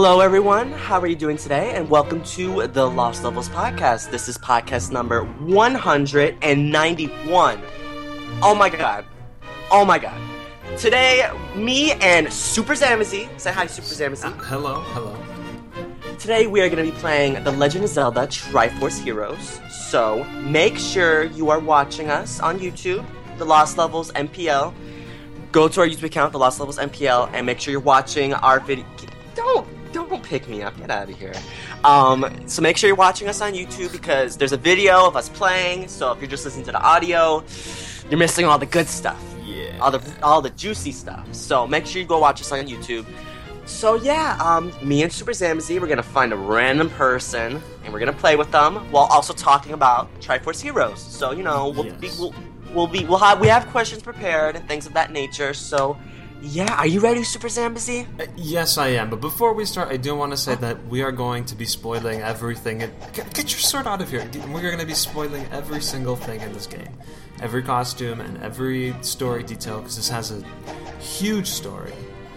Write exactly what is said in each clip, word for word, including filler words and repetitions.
Hello, everyone. How are you doing today? And welcome to the Lost Levels podcast. This is podcast number one hundred ninety-one. Oh my god. Oh my god. Today, me and Super Zamazy. Say hi, Super Zamazy. Uh, hello, hello. Today, we are going to be playing The Legend of Zelda Triforce Heroes. So, make sure you are watching us on YouTube, The Lost Levels M P L. Go to our YouTube account, The Lost Levels M P L, and make sure you're watching our video. Don't, don't pick me up. Get out of here. Um, so make sure you're watching us on YouTube because there's a video of us playing. So if you're just listening to the audio, you're missing all the good stuff. Yeah. All the all the juicy stuff. So make sure you go watch us on YouTube. So yeah, um, me and Super Zamazy, we're gonna find a random person and we're gonna play with them while also talking about Triforce Heroes. So you know, we'll yes. be we'll, we'll be we'll have we have questions prepared and things of that nature. So. Yeah, are you ready, Super Zamazy? Uh, yes, I am. But before we start, I do want to say that we are going to be spoiling everything. And get, get your sword out of here. We're going to be spoiling every single thing in this game. Every costume and every story detail, because this has a huge story.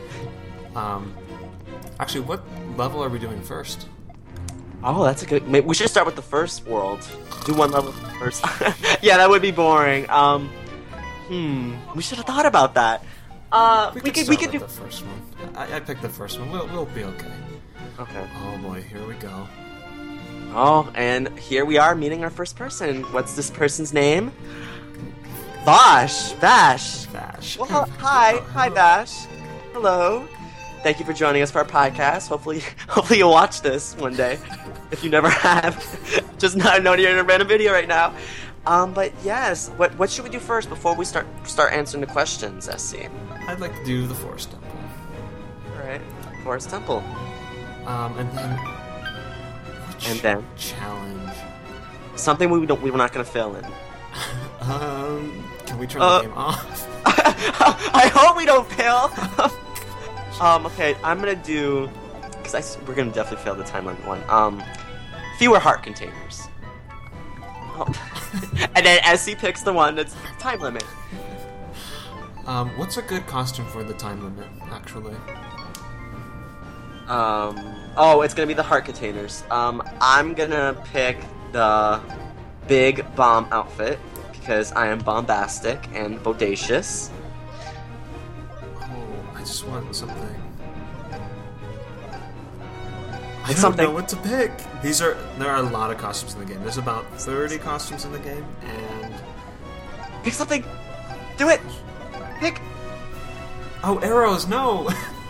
Um, actually, what level are we doing first? Oh, that's a good... Maybe we should start with the first world. Do one level first. Yeah, that would be boring. Um, hmm, we should have thought about that. Uh, we, we could could start we could with do the first one. I, I picked the first one. We'll we'll be okay. Okay. Oh boy, here we go. Oh, and here we are meeting our first person. What's this person's name? Vash. Vash. Vash. Well, hi, hi, Vash. Hello. Thank you for joining us for our podcast. Hopefully, hopefully you'll watch this one day. If you never have, just not knowing you're in a random video right now. Um, but yes, what what should we do first before we start start answering the questions, S C? I'd like to do the Forest Temple. Alright, Forest Temple. Um, and then... Which And then? challenge? Something we don't we were not gonna fail in. um, can we turn Uh, the game off? I hope we don't fail! um, okay, I'm gonna do... Because I s- we're gonna definitely fail the time limit one. Um, fewer heart containers. Oh. And then S C picks the one that's time limit. Um, what's a good costume for the time limit, actually? Um, oh, it's gonna be the heart containers. Um, I'm gonna pick the big bomb outfit because I am bombastic and bodacious. Oh, I just want something. I It's don't something- know what to pick. These are there are a lot of costumes in the game. There's about thirty costumes in the game, and Pick something. Do it. Pick. oh, arrows! No.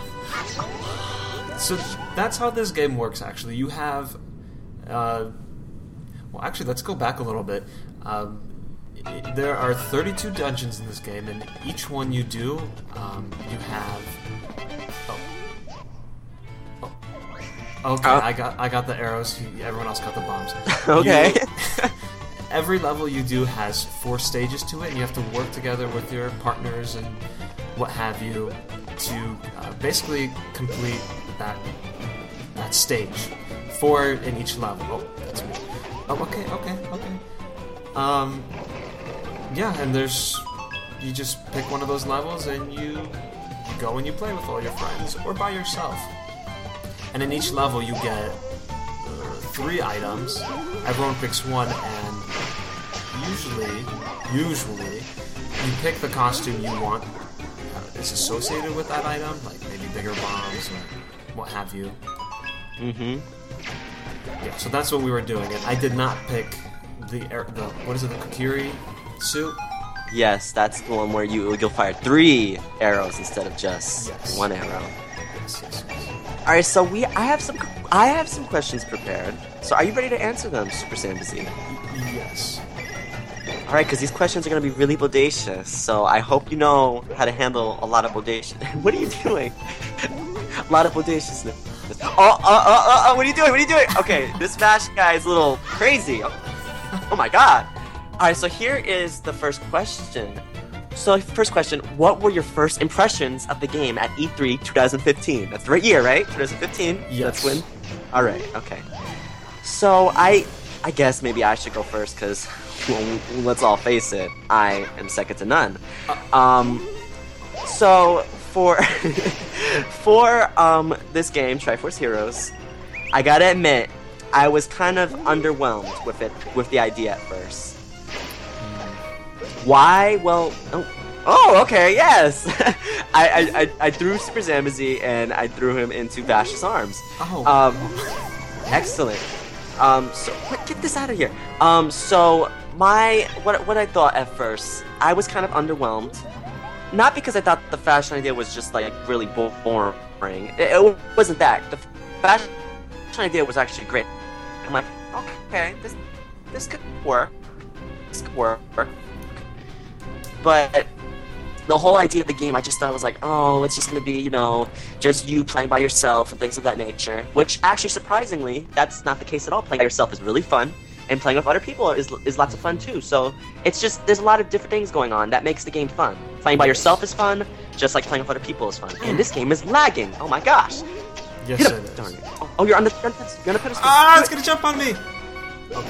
So that's how this game works. Actually, you have. Uh, well, actually, let's go back a little bit. Um, i- there are thirty-two dungeons in this game, and each one you do, um, you have. Oh. Oh. Okay, Uh. I got I got the arrows. Everyone else got the bombs. Okay. You- every level you do has four stages to it, and you have to work together with your partners and what have you to uh, basically complete that that stage. Four in each level. Oh, that's me. Oh, okay, okay, okay. Um, yeah, and there's you just pick one of those levels and you, you go and you play with all your friends or by yourself. And in each level you get uh, three items. Everyone picks one, and usually, usually, you pick the costume you want uh, is associated with that item, like maybe bigger bombs or what have you. Mm-hmm. Yeah, so that's what we were doing, and I did not pick the, air- the what is it, the Kokiri suit? Yes, that's the one where you you'll fire three arrows instead of just Yes. one arrow. Yes, yes, yes. All right, so we I have some I have some questions prepared. So are you ready to answer them, Super Zamazy? Yes. All right, because these questions are going to be really bodacious. So I hope you know how to handle a lot of bodacious. What are you doing? A lot of bodaciousness. Oh, oh, oh, oh, oh, what are you doing? What are you doing? Okay, this Vash guy is a little crazy. Oh, oh my god. All right, so here is the first question. So first question, what were your first impressions of the game at E three twenty fifteen? That's the right year, right? twenty fifteen? Yes. That's when? All right, okay. So I I guess maybe I should go first because, well, let's all face it, I am second to none. Um, so for For um this game, Triforce Heroes, I gotta admit, I was kind of underwhelmed with it, with the idea at first. Why? Well, oh, oh okay, yes. I, I, I I threw Super Zambezi and I threw him into Vash's arms. Oh. Um, excellent. Um, so what, get this out of here. Um, so my what what I thought at first, I was kind of underwhelmed. Not because I thought the fashion idea was just like really boring. It, it wasn't that. The fashion idea was actually great. I'm like, okay, this this could work. This could work. But the whole idea of the game, I just thought was like, oh, it's just gonna be, you know, just you playing by yourself and things of that nature. Which actually, surprisingly, that's not the case at all. Playing by yourself is really fun. And playing with other people is, is lots of fun too. So it's just, there's a lot of different things going on that makes the game fun. Playing by yourself is fun, just like playing with other people is fun. And this game is lagging. Oh my gosh. Yes, Hit it him. is. Darn it. Oh, oh, you're on the, you're on the, you're on the pedestal. Ah, it's gonna jump on me! Okay.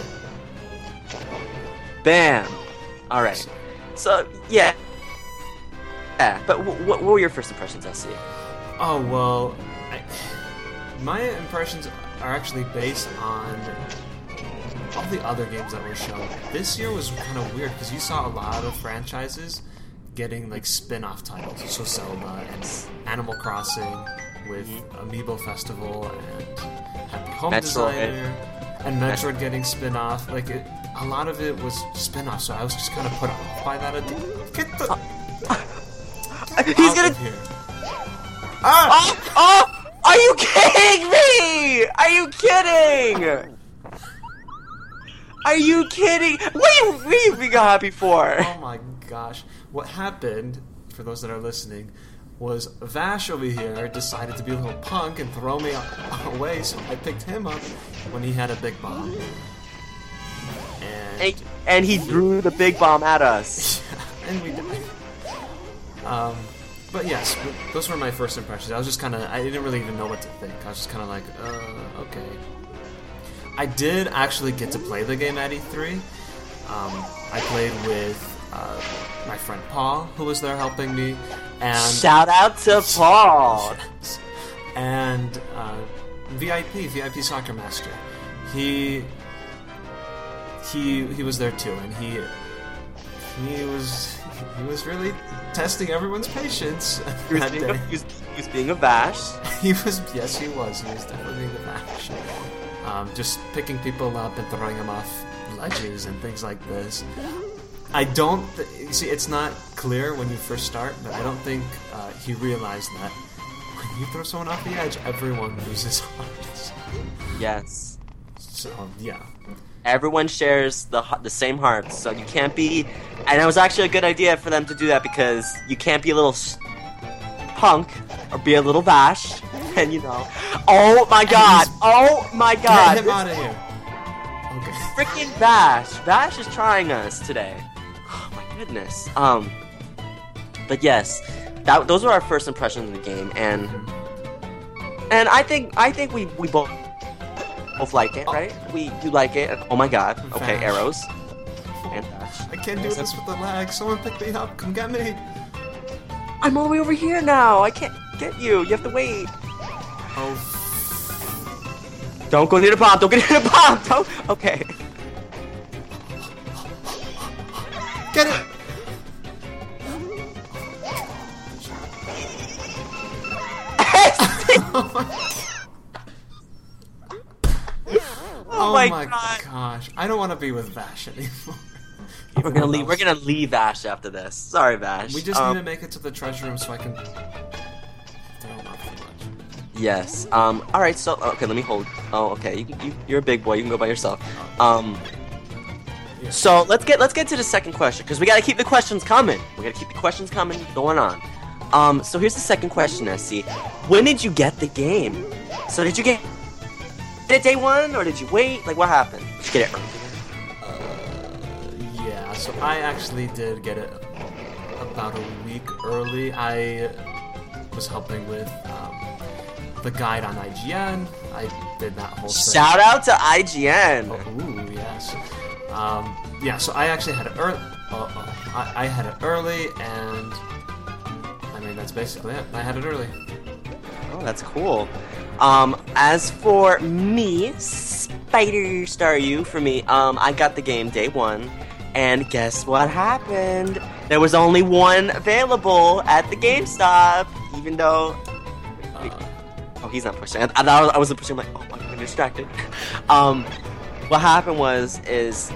Bam. Alright. So, yeah. Yeah, but w- w- what were your first impressions, S C? Oh, well, I, my impressions are actually based on all the other games that were shown. This year was kind of weird because you saw a lot of franchises getting like spin-off titles. So Zelda and Animal Crossing with mm-hmm. Amiibo Festival and Happy Home Metroid. Designer and Metroid getting spin-off. Like it, a lot of it was spin-off, so I was just kind of put off by that. Get the Get He's gonna. Here. Ah! Oh, oh! Are you kidding me? Are you kidding? Are you kidding? What are you, what are you being happy for? Oh my gosh. What happened, for those that are listening, was Vash over here decided to be a little punk and throw me away, so I picked him up when he had a big bomb. And, and, and he threw the big bomb at us. and we died. Um, but yes, those were my first impressions. I was just kind of, I didn't really even know what to think. I was just kind of like, uh, okay. I did actually get to play the game at E three. Um, I played with uh, my friend Paul, who was there helping me, and shout out to Paul. and uh, V I P, V I P Soccer Master. He he he was there too, and he he was he was really testing everyone's patience He was, that being day. a, he, was, he was being a Vash. He was, yes, he was. He was definitely being a Vash. Um, just picking people up and throwing them off ledges and things like this. I don't th- see. It's not clear when you first start, but I don't think uh, he realized that when you throw someone off the edge, everyone loses hearts. Yes. So yeah. Everyone shares the the same hearts, so you can't be. And it was actually a good idea for them to do that because you can't be a little s- punk or be a little Vash, and you know. Oh my God! Oh my God! Get him out of here! Okay. Freaking Vash! Vash is trying us today. Oh my goodness. Um. But yes, that those were our first impressions of the game, and and I think I think we we both. Both like it, right? We do like it. Oh my God. Okay, Vash. arrows. And Vash. I can't do this with the lag. Someone pick me up. Come get me. I'm all the way over here now. I can't get you. You have to wait. Oh. Don't go near the bomb. Don't get near the bomb. Don't. Okay. Get it. Oh my Oh, oh my, my God. gosh! I don't want to be with Vash anymore. We're gonna leave. We're gonna leave Vash after this. Sorry, Vash. We just um, need to make it to the treasure room so I can. Throw him off the ledge. Yes. Um. All right. So okay. Let me hold. Oh. Okay. You, you you're a big boy. You can go by yourself. Um. Yeah. So let's get let's get to the second question because we gotta keep the questions coming. We gotta keep the questions coming going on. Um. So here's the second question, S C. When did you get the game? So did you get it day one or did you wait? Like what happened? Did you get it early? Uh, yeah. So I actually did get it about a week early. I was helping with um, the guide on I G N. I did that whole thing. Shout out to I G N. Oh, ooh, yes. Um, yeah, so I actually had it early. Uh, uh, I, I had it early, and I mean that's basically it. I had it early. Oh, that's cool. Um, as for me, Spider Star U for me, um, I got the game day one, and guess what happened? There was only one available at the GameStop, even though... Uh, oh, he's not pushing. I, I thought I wasn't pushing, I'm like, oh, I'm getting distracted. Um, what happened was, is...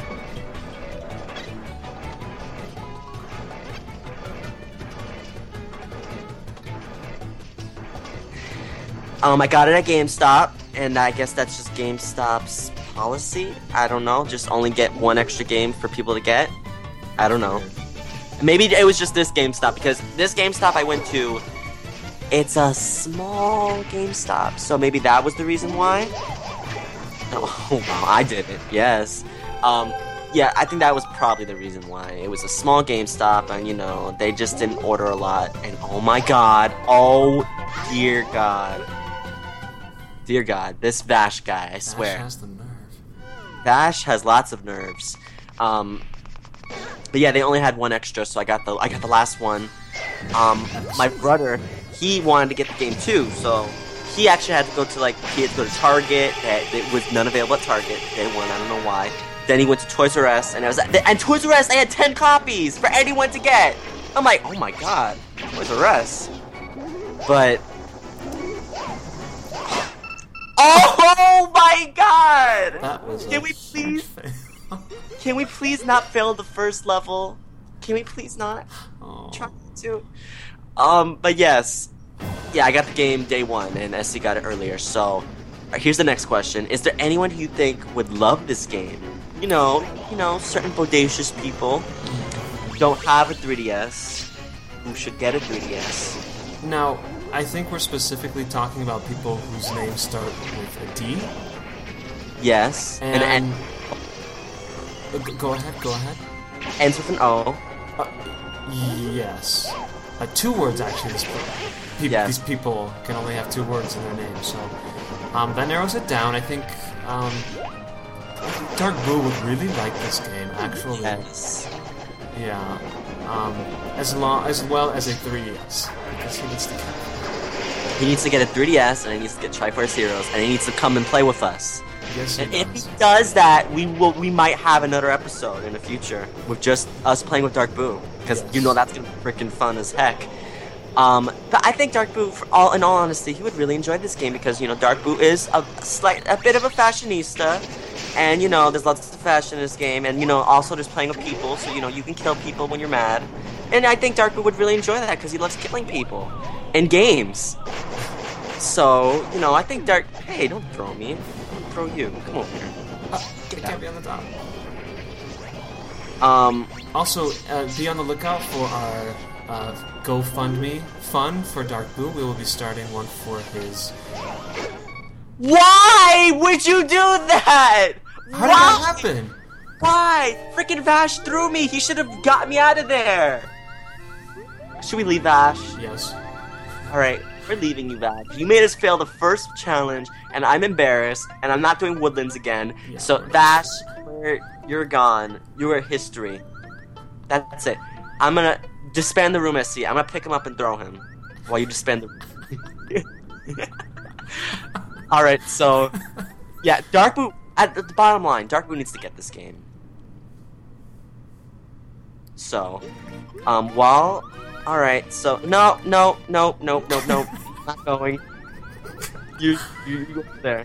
Um, I got it at GameStop, and I guess that's just GameStop's policy. I don't know, just only get one extra game for people to get. I don't know. Maybe it was just this GameStop, because this GameStop I went to, it's a small GameStop, so maybe that was the reason why. Oh, wow, I did it, yes. Um, yeah, I think that was probably the reason why. It was a small GameStop, and, you know, they just didn't order a lot, and oh my god, oh dear god. Dear God, this Vash guy, I swear. Vash has the nerve. Vash has lots of nerves. Um, but yeah, they only had one extra, so I got the I got the last one. Um, my brother, he wanted to get the game too, so he actually had to go to like he had to go to Target. It was none available at Target day one. I don't know why. Then he went to Toys R Us, and it was and Toys R Us they had ten copies for anyone to get. I'm like, oh my god, Toys R Us. But. Oh my god! That was Can we please? Can we please not fail the first level? Can we please not? Oh. Try to. Um, but yes. Yeah, I got the game day one, and S C got it earlier, so... Right, here's the next question. Is there anyone who you think would love this game? You know, you know, certain bodacious people who don't have a three D S, who should get a three D S. Now, I think we're specifically talking about people whose names start with a D. Yes. And, and, and uh, go ahead, go ahead. Ends with an O. Uh, yes. Uh, two words, actually. This, pe- yes. These people can only have two words in their name, so... Um, that narrows it down. I think, um... I think Dark Boo would really like this game, actually. Yes. Yeah. Um, as long as well as a three D S. Because he needs to get He needs to get a three D S, and he needs to get Triforce Heroes, and he needs to come and play with us. Yes, he and does. if he does that, we will we might have another episode in the future with just us playing with Dark Boo, because Yes. you know that's gonna be freaking fun as heck. Um, but I think Dark Boo, for all in all honesty, he would really enjoy this game because you know Dark Boo is a slight a bit of a fashionista, and you know there's lots of fashion in this game, and you know also there's playing with people, so you know you can kill people when you're mad, and I think Dark Boo would really enjoy that because he loves killing people in games. So, you know, I think Dark... Hey, don't throw me. I'll throw you. Come over here. Oh, it can't be on the top. Um... Also, uh, be on the lookout for our uh, GoFundMe fund for Dark Boo. We will be starting one for his... Why would you do that? How Why? did that happen? Why? Freaking Vash threw me. He should have got me out of there. Should we leave Vash? Yes. Alright, we're leaving you, Vash. You made us fail the first challenge, and I'm embarrassed, and I'm not doing Woodlands again. Yeah, so, right. Vash, you're, you're gone. You are history. That's it. I'm gonna disband the room, S C. I'm gonna pick him up and throw him while you disband the room. Alright, so... Yeah, Dark Boo... At the bottom line, Dark Boo needs to get this game. So... Um, while... Alright, so... No, no, no, no, no, no. Not going. You, you, you go there.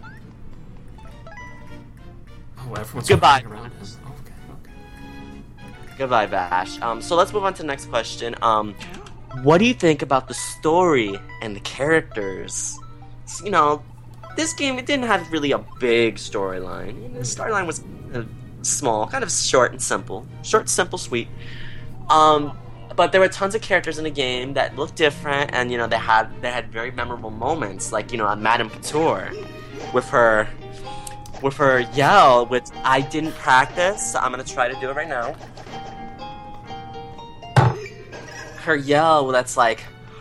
Oh, everyone's Goodbye. running around him. Okay, okay. Goodbye, Vash. Um, so let's move on to the next question. Um, what do you think about the story and the characters? So, you know, this game, it didn't have really a big storyline. The storyline was uh, small, kind of short and simple. Short, simple, sweet. Um, but there were tons of characters in the game that looked different, and, you know, they had they had very memorable moments, like, you know, Madame Couture with her... with her yell, which I didn't practice, so I'm gonna try to do it right now. Her yell that's like,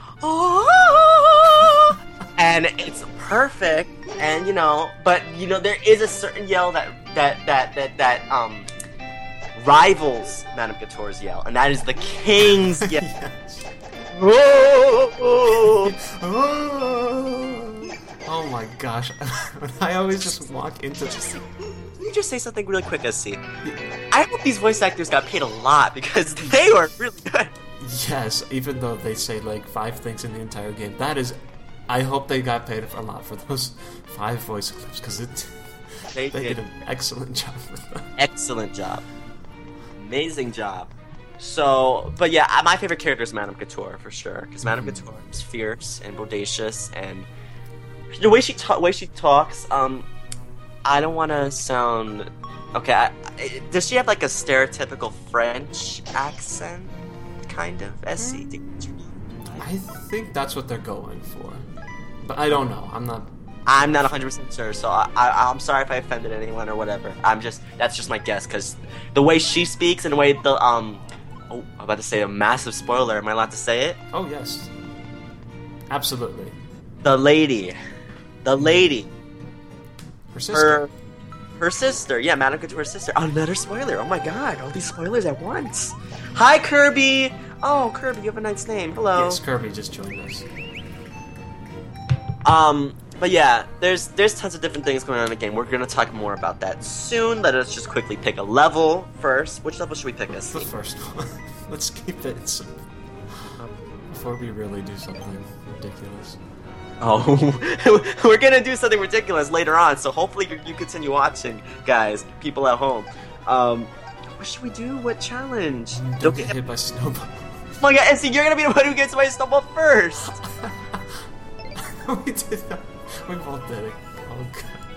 oh, and it's perfect, and you know, but you know, there is a certain yell that that that that that um rivals Madame Couture's yell, and that is the King's yell. Yes. Oh my gosh. I always just walk into... Let me just say something really quick, S C. I hope these voice actors got paid a lot because they were really good. Yes, even though they say like five things in the entire game. That is... I hope they got paid a lot for those five voice clips because it... They, they did did an excellent job with them. Excellent job. Amazing job. So, but yeah, my favorite character is Madame Couture for sure, because Madame Mm-hmm. Couture is fierce and bodacious, and the way she ta- way she talks. Um, I don't want to sound okay. I, I, does she have like a stereotypical French accent, kind of? S C. I think that's what they're going for, but I don't know. I'm not. I'm not one hundred percent sure, so I, I, I'm sorry if I offended anyone or whatever. I'm just that's just my guess, because the way she speaks and the way the um. Oh, I'm about to say a massive spoiler. Am I allowed to say it? Oh yes, absolutely. The lady. The lady. Her sister. Her, her sister. Yeah, Madame Couture's sister. Another spoiler. Oh my god. All these spoilers at once. Hi, Kirby. Oh, Kirby, you have a nice name. Hello. Yes, Kirby just joined us. Um, but yeah, there's there's tons of different things going on in the game. We're gonna talk more about that soon. Let us just quickly pick a level first. Which level should we pick this? The first one. Let's keep it simple before we really do something ridiculous. Oh, we're gonna do something ridiculous later on, so hopefully you, you continue watching, guys, people at home. Um, what should we do? What challenge? Don't get hit by snowball. Oh my god, and see, you're gonna be the one who gets my snowball first! We did that. We both did it. Oh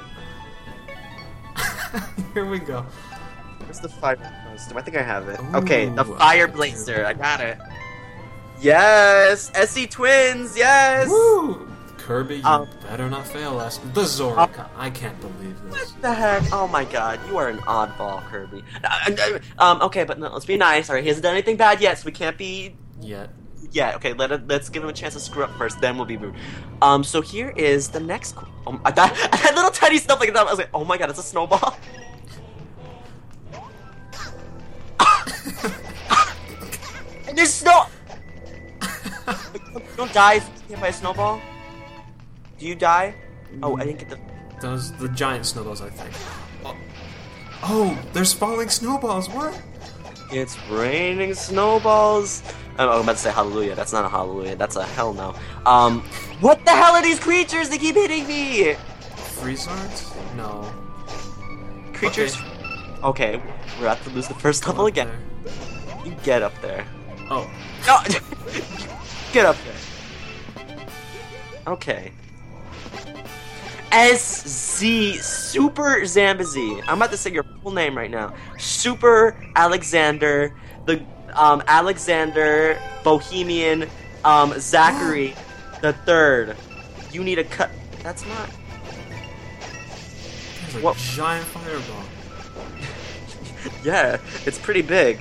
god. Here we go. Where's the fire costume? I think I have it. Okay, the Ooh, fire okay. blazer. I got it. Yes! S C Twins, yes! Woo! Kirby, you Um, better not fail last. The Zora. I can't believe this. What the heck? Oh my god, you are an oddball, Kirby. Uh, uh, Um, okay, but no, let's be nice. Alright, he hasn't done anything bad yet, so we can't be... Yet. Yeah, okay, let it, let's give him a chance to screw up first, then we'll be rude. Um, so here is the next... qu- Oh, I, that, that little tiny stuff like that, I was like, oh my god, it's a snowball. And there's snow... You don't die if you get hit by a snowball? Do you die? Oh, I didn't get the... Those the giant snowballs, I think. Oh, oh there's falling snowballs. What? It's raining snowballs. Oh, I'm about to say hallelujah. That's not a hallelujah. That's a hell no. Um, what the hell are these creatures? They keep hitting me. Freezards? No. Creatures. Okay, we're about to lose the first Go level up again. there. You get up there. Oh. No, get up there. Okay. S Z Super Zambezi. I'm about to say your full name right now. Super Alexander, the um Alexander Bohemian um Zachary the third. You need a cut. That's not. There's a What? giant fireball. Yeah, it's pretty big.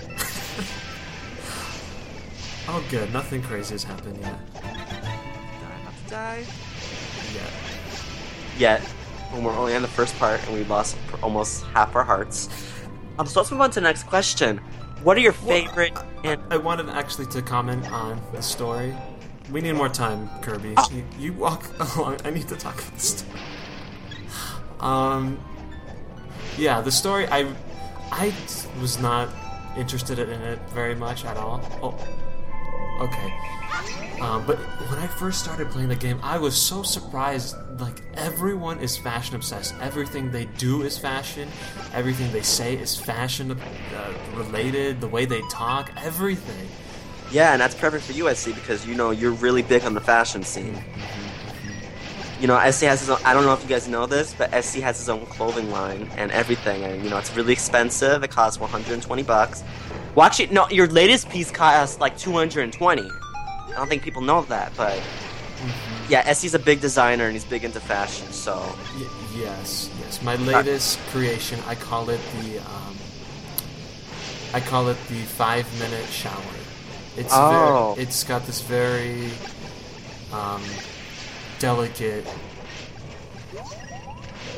Oh, good. Nothing crazy has happened yet. Do I have to die? Yet. Yet, when we're only on the first part and we lost pr- almost half our hearts. Um, so let's move on to the next question. What are your favorite? Well, and I wanted actually to comment on the story. We need more time, Kirby. Oh. You, you walk along. I need to talk about the story. Um, yeah, the story. I, I was not interested in it very much at all. Oh, okay. Um, but when I first started playing the game, I was so surprised. Like, everyone is fashion obsessed. Everything they do is fashion. Everything they say is fashion uh, related. The way they talk, everything. yeah, and that's perfect for you, S C, because you know you're really big on the fashion scene. You know, S C has his own. I don't know if you guys know this, but S C has his own clothing line and everything. And you know, it's really expensive. It costs one hundred twenty bucks. Well, actually, no, your latest piece costs like two hundred twenty. I don't think people know that, but Mm-hmm. yeah, S C's a big designer and he's big into fashion. So Y- yes, yes. My latest creation, I call it the um, I call it the five minute shower. It's Oh. very, it's got this very um, delicate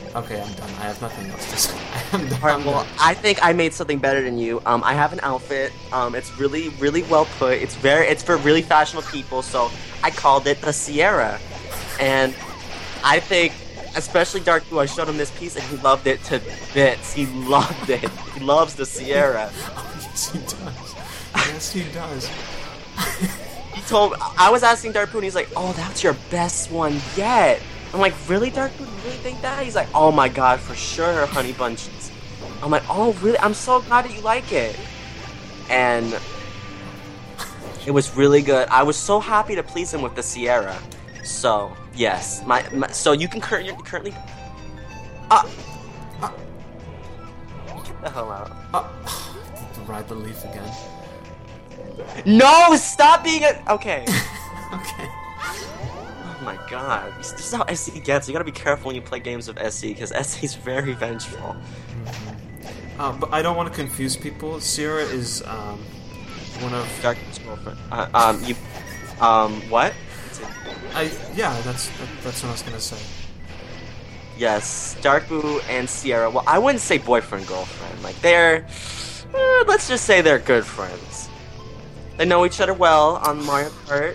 Okay, I'm done. I have nothing else to say. I'm done. Alright, well, I think I made something better than you. Um, I have an outfit. Um, it's really, really well put. It's very, it's for really fashionable people. So I called it the Sierra, and I think, especially Dark Blue, I showed him this piece and he loved it to bits. He loved it. He loves the Sierra. Oh, yes, he does. Yes, he does. He told. I was asking Dark Blue, and he's like, "Oh, that's your best one yet." I'm like, really, Dark Blue? You really think that? He's like, oh my god, for sure, Honey Bunches. I'm like, oh, really? I'm so glad that you like it. And it was really good. I was so happy to please him with the Sierra. So, yes. my, my So you can cur you're currently... Uh, uh, get the hell out. Uh, ride the leaf again. No! Stop being a... Okay. Okay. Oh my god, this is how S C gets. You gotta be careful when you play games with S C, because S C's very vengeful. Mm-hmm. uh, but I don't want to confuse people. Sierra is um, one of Dark's girlfriend. Uh, um, you, um, what? I yeah, that's that, that's what I was gonna say. Yes, Darkboo and Sierra. Well, I wouldn't say boyfriend girlfriend. Like they're, eh, let's just say they're good friends. They know each other well on Mario Kart.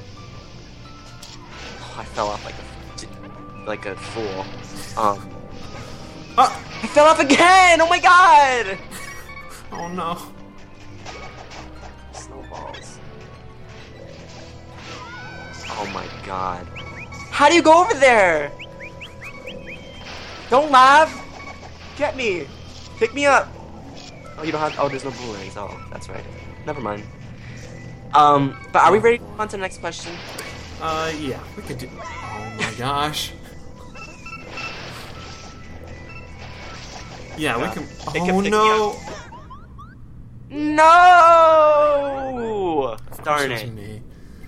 I fell off like a, like a fool. Um. Ah! I fell off again! Oh my god! Oh no. Snowballs. Oh my god. How do you go over there? Don't laugh! Get me! Pick me up! Oh, you don't have- oh, there's no boomerangs. Oh, that's right. Never mind. Um, but are we ready to move on to the next question? Uh, yeah, we could do. Oh my gosh. Yeah, we can. It can Oh pick me no! No! Of Darn course it. me.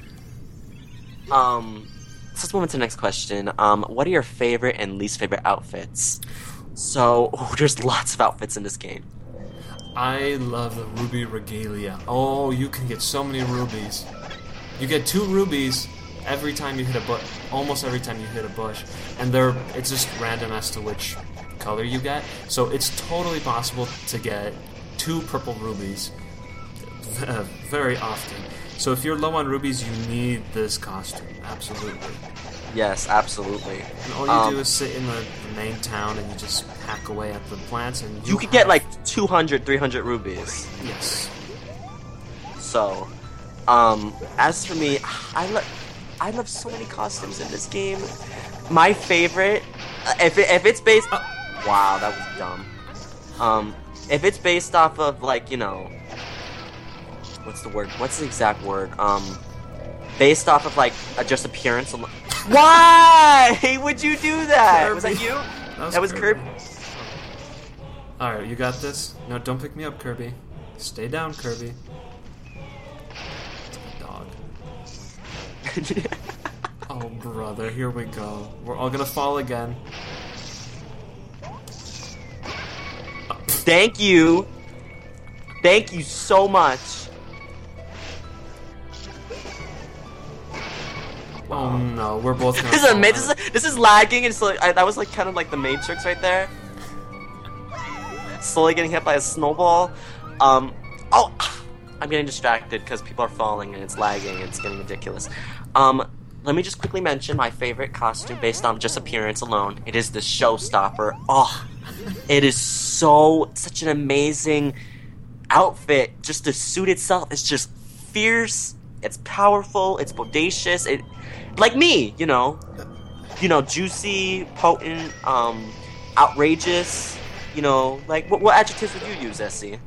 Um, so let's move on to the next question. Um, what are your favorite and least favorite outfits? So, oh, there's lots of outfits in this game. I love the ruby regalia. Oh, you can get so many rubies. You get two rubies every time you hit a bush, almost every time you hit a bush, and they're it's just random as to which color you get. So it's totally possible to get two purple rubies very often. So if you're low on rubies, you need this costume, absolutely. Yes, absolutely. And all you Um, do is sit in the, the main town and you just hack away at the plants, and You you could have- get like two hundred, three hundred rubies. yes. So, um, as for me, I love, I love so many costumes in this game. My favorite, uh, if it, if it's based, Uh, wow, that was dumb. Um, if it's based off of like you know, what's the word? What's the exact word? Um, based off of like a just appearance. Alone. Why would you do that? Was that Kirby. you? That was, That was Kirby. Kirby. Alright, you got this. No, don't pick me up, Kirby. Stay down, Kirby. It's a dog. Oh, brother, here we go. We're all gonna fall again. Thank you. Thank you so much. Oh no, we're both gonna This is, fall. ama- this is this is lagging, and so I, that was like kind of like the Matrix right there. Slowly getting hit by a snowball. Um, oh, I'm getting distracted because people are falling and it's lagging. And it's getting ridiculous. Um, let me just quickly mention my favorite costume based on just appearance alone. It is the Showstopper. Oh, it is so such an amazing outfit. Just the suit itself is just fierce. It's powerful. It's bodacious. It, like me, you know, you know, juicy, potent, um, outrageous. You know, like what, what adjectives would you use, Essie?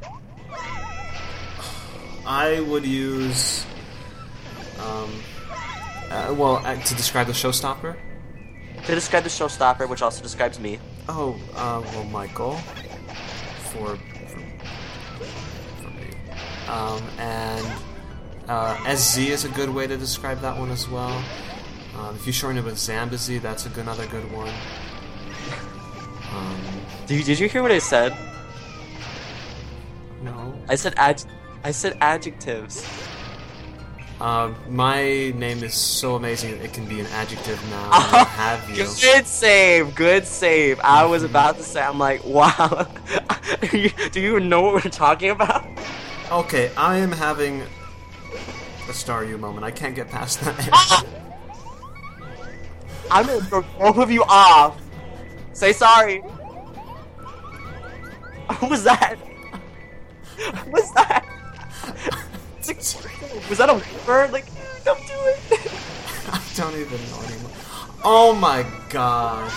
I would use, um, uh, well, uh, to describe the showstopper. To describe the Showstopper, which also describes me. Oh, uh, well, Michael, for for, for me, um, and uh, S Z is a good way to describe that one as well. Um, if you shorten it with Zambazy, that's a good, another good one. Um, Did you, did you hear what I said? no. I said ad. I said adjectives. Uh, my name is so amazing that it can be an adjective now. I have you. Good save, good save. I was about to say, I'm like, wow. Do you even know what we're talking about? Okay, I am having a Star You moment. I can't get past that. I'm gonna throw both of you off. Say sorry. What was that? What was that? Was that a bird? Like, don't do it. I don't even know anymore. Oh my god.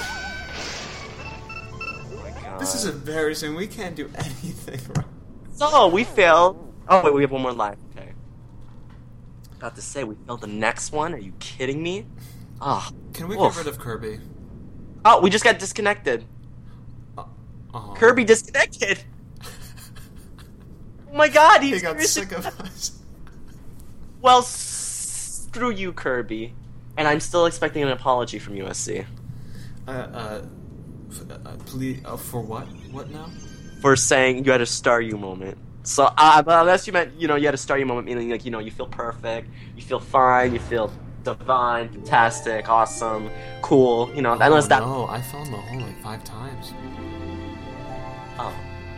Oh my god. This is embarrassing. We can't do anything wrong. So, we failed. Oh, wait, we have one more life. Okay. About to say, we failed the next one? Are you kidding me? Oh. Can we Oof. get rid of Kirby? Oh, we just got disconnected. Uh, oh. Kirby disconnected. Oh my god, He he's got sick of us. Well, s- screw you, Kirby. And I'm still expecting an apology from U S C. Uh, uh, f- uh please, uh, for what? What now? For saying you had a Star You moment. So, uh, but unless you meant, you know, you had a Star You moment, meaning, like, you know, you feel perfect, you feel fine, you feel divine, fantastic, awesome, cool, you know, Oh, unless that... no, I fell in the hole like five times. Oh.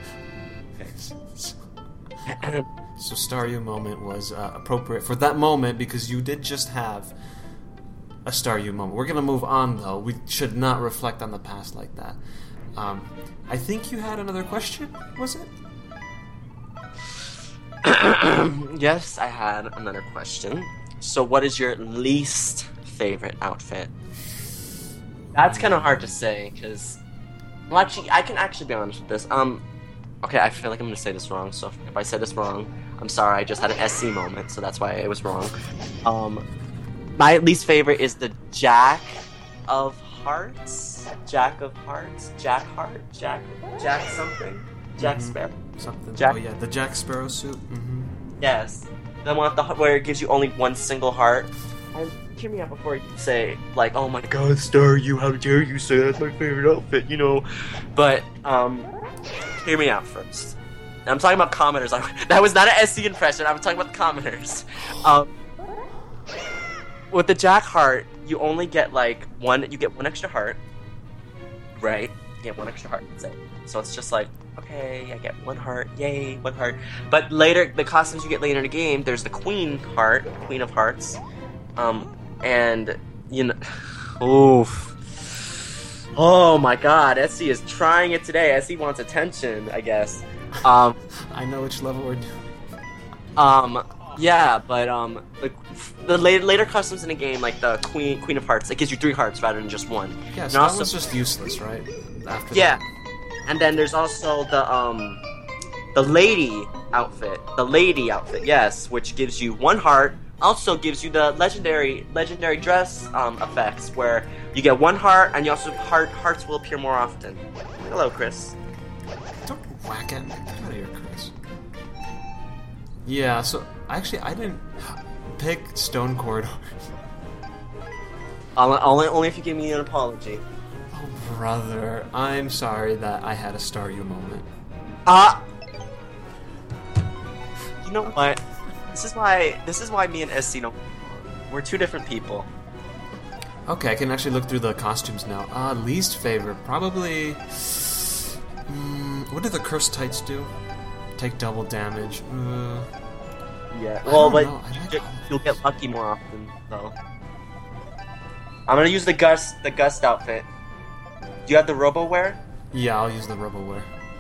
Okay. So Star You moment was uh, appropriate for that moment because you did just have a Star You moment. We're gonna move on though. We should not reflect on the past like that. Um, I think you had another question. Was it? Yes, I had another question. So, what is your least favorite outfit? That's kind of hard to say because, well, actually, I can actually be honest with this. Um, okay, I feel like I'm gonna say this wrong. So, if, if I said this wrong, I'm sorry. I just had an S C moment, so that's why it was wrong. Um, my least favorite is the Jack of Hearts. Jack of Hearts. Jack Heart. Jack. Jack something. Jack Mhm. Sparrow. Something. Jack- Oh yeah, the Jack Sparrow suit. Mm-hmm. Yes. The one with the where it gives you only one single heart. And hear me out before you say like, "Oh my God, Star You! How dare you say that's my favorite outfit?" You know. But um, hear me out first. I'm talking about commenters. That was not an S C impression. I'm talking about the commenters. Um, with the Jack heart, you only get like one. You get one extra heart, right? You get one extra heart. That's it. So it's just like, okay, I get one heart, yay, one heart. But later, the costumes you get later in the game, there's the Queen heart, Queen of Hearts, um, and you know, oof. Oh my God, S C is trying it today. S C wants attention, I guess. Um, I know which level we're doing. um, yeah, but um, the the later, later customs in the game, like the Queen Queen of Hearts, it gives you three hearts rather than just one. Yeah, And so that also- was just useless, right? After Yeah. that. And then there's also the um the lady outfit. The lady outfit, yes, which gives you one heart, also gives you the legendary legendary dress um effects where you get one heart and you also heart hearts will appear more often. Hello, Chris. Don't whack at me. Get out of here, Chris. Yeah, so actually I didn't pick Stone Corridors. Only, only only if you give me an apology. Oh, brother. I'm sorry that I had a Star You moment. Ah You know what? This is why this is why me and S C don't we're two different people. Okay, I can actually look through the costumes now. Uh, least favorite, probably... Mm, what do the cursed tights do? Take double damage. Uh, Yeah. I Well, don't but know. I like you, all of you'll these. get lucky more often, though. I'm gonna use the Gust, the Gust outfit. Do you have the Robo wear? Yeah, I'll use the RoboWare.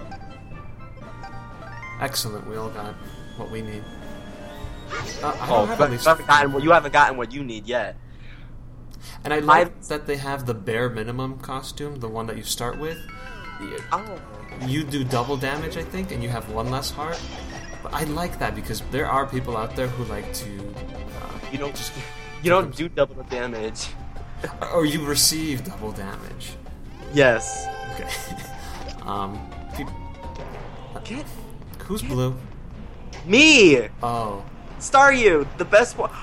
Excellent, we all got what we need. Uh, I don't Oh, have but a least you haven't favorite. gotten what you haven't gotten what you need yet. And I My- like that they have the bare minimum costume, the one that you start with. Oh. You do double damage, I think, and you have one less heart. But I like that because there are people out there who like to, uh, You don't just you don't do double the damage. or you receive double damage. Yes. Okay. um, peop- Get who's blue? me. Oh, Star You, the best one.